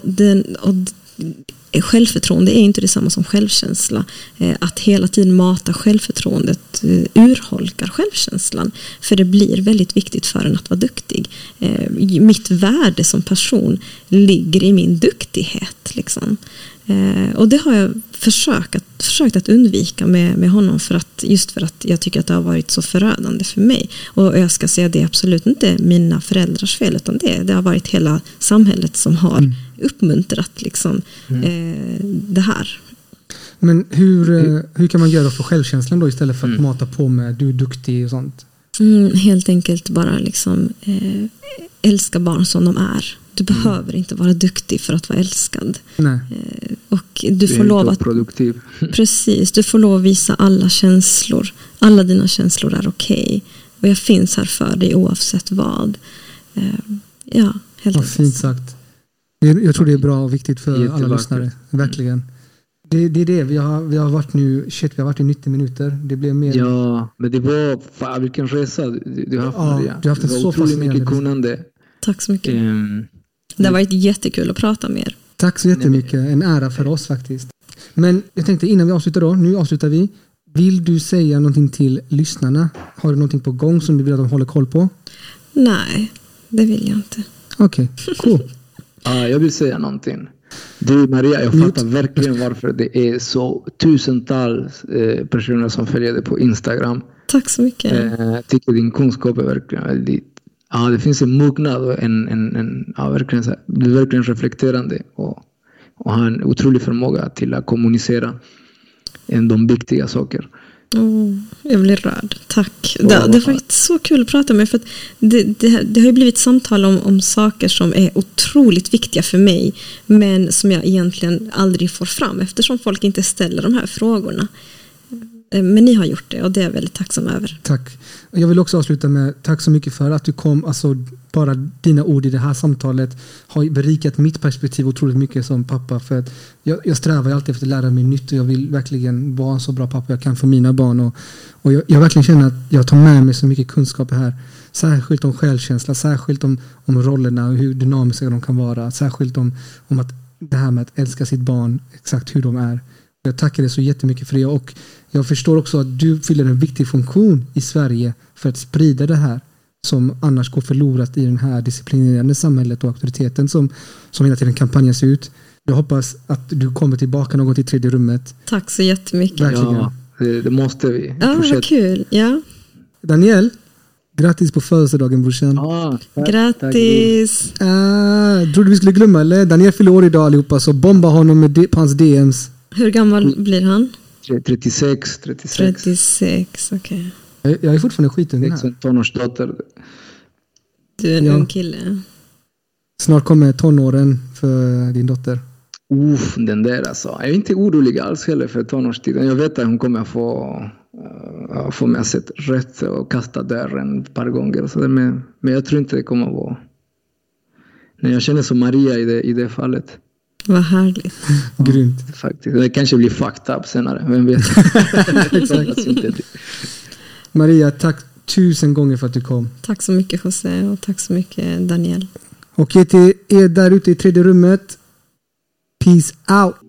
självförtroende är inte detsamma som självkänsla. Att hela tiden mata självförtroendet urholkar självkänslan. För det blir väldigt viktigt för en att vara duktig. Mitt värde som person ligger i min duktighet. Liksom. Och det har jag försökt att undvika med honom för att jag tycker att det har varit så förödande för mig. Och jag ska säga, det är absolut inte mina föräldrars fel, utan det har varit hela samhället som har uppmuntrat liksom, det här.
Men hur kan man göra för självkänslan då istället för att mata på med du är duktig och sånt?
Helt enkelt bara liksom, älska barn som de är. Du behöver inte vara duktig för att vara älskad.
Nej.
Och du får lov att
produktiv.
Precis, du får lov att visa alla känslor. Alla dina känslor är okej. Och jag finns här för dig oavsett vad. Ja, helt enkelt.
Fint sagt. Jag tror det är bra och viktigt för alla lyssnare. Verkligen. Det är det. Vi har varit nu, vi har varit i 90 minuter. Det blev mer.
Ja, men det var vilken resa du har haft, Maria.
Du har haft en så
otroligt mycket kunnande.
Tack så mycket. Det har varit jättekul att prata med er.
Tack så jättemycket. En ära för oss faktiskt. Men jag tänkte innan vi avslutar då, nu avslutar vi. Vill du säga någonting till lyssnarna? Har du någonting på gång som du vill att de håller koll på? Nej, det vill jag inte. Okej, cool.
Jag vill säga någonting. Du Maria, jag fattar verkligen varför det är så tusentals personer som följer dig på Instagram. Tack så mycket. Jag tycker din kunskap är verkligen väldigt... Ja, det finns en mognad och verkligen så här, du är verkligen reflekterande och har en otrolig förmåga till att kommunicera de viktiga saker. Jag blir rörd, tack. Det har varit så kul att prata med, för att det har ju blivit samtal om saker som är otroligt viktiga för mig, men som jag egentligen aldrig får fram eftersom folk inte ställer de här frågorna. Men ni har gjort det och det är jag väldigt tacksam över. Tack. Jag vill också avsluta med tack så mycket för att du kom. Alltså, bara dina ord i det här samtalet har berikat mitt perspektiv otroligt mycket som pappa. För att jag strävar alltid efter att lära mig nytt och jag vill verkligen vara en så bra pappa jag kan för mina barn. Och jag verkligen känner att jag tar med mig så mycket kunskap här. Särskilt om självkänsla, särskilt om rollerna och hur dynamiska de kan vara. Särskilt om att det här med att älska sitt barn exakt hur de är. Jag tackar dig så jättemycket för det, och jag förstår också att du fyller en viktig funktion i Sverige för att sprida det här som annars går förlorat i den här disciplinerande samhället och auktoriteten som hela tiden kampanjas ut. Jag hoppas att du kommer tillbaka någon till tredje rummet. Tack så jättemycket. Verkligen. Ja, det måste vi. Ja, vad kul. Ja. Daniel, grattis på födelsedagen, brorsan. Grattis. Trodde vi skulle glömma, eller? Daniel fyller år idag allihopa, så bomba honom på hans DMs. Hur gammal blir han? 36, okej. Jag är fortfarande skitung här. Tonårsdotter. Du är en ung kille. Snart kommer tonåren för din dotter. Den där alltså. Jag är inte orolig alls heller för tonårstiden. Jag vet att hon kommer att få mig att sätta rätt och kasta dörren ett par gånger. Så men jag tror inte det kommer att vara... Nej, jag känner som Maria i det fallet. Vad härligt. Grymt. Faktiskt. Det kanske blir fucked up senare. Vem vet? Maria, tack 1000 gånger för att du kom. Tack så mycket, José, och tack så mycket, Daniel. Och till er där ute i tredje rummet. Peace out.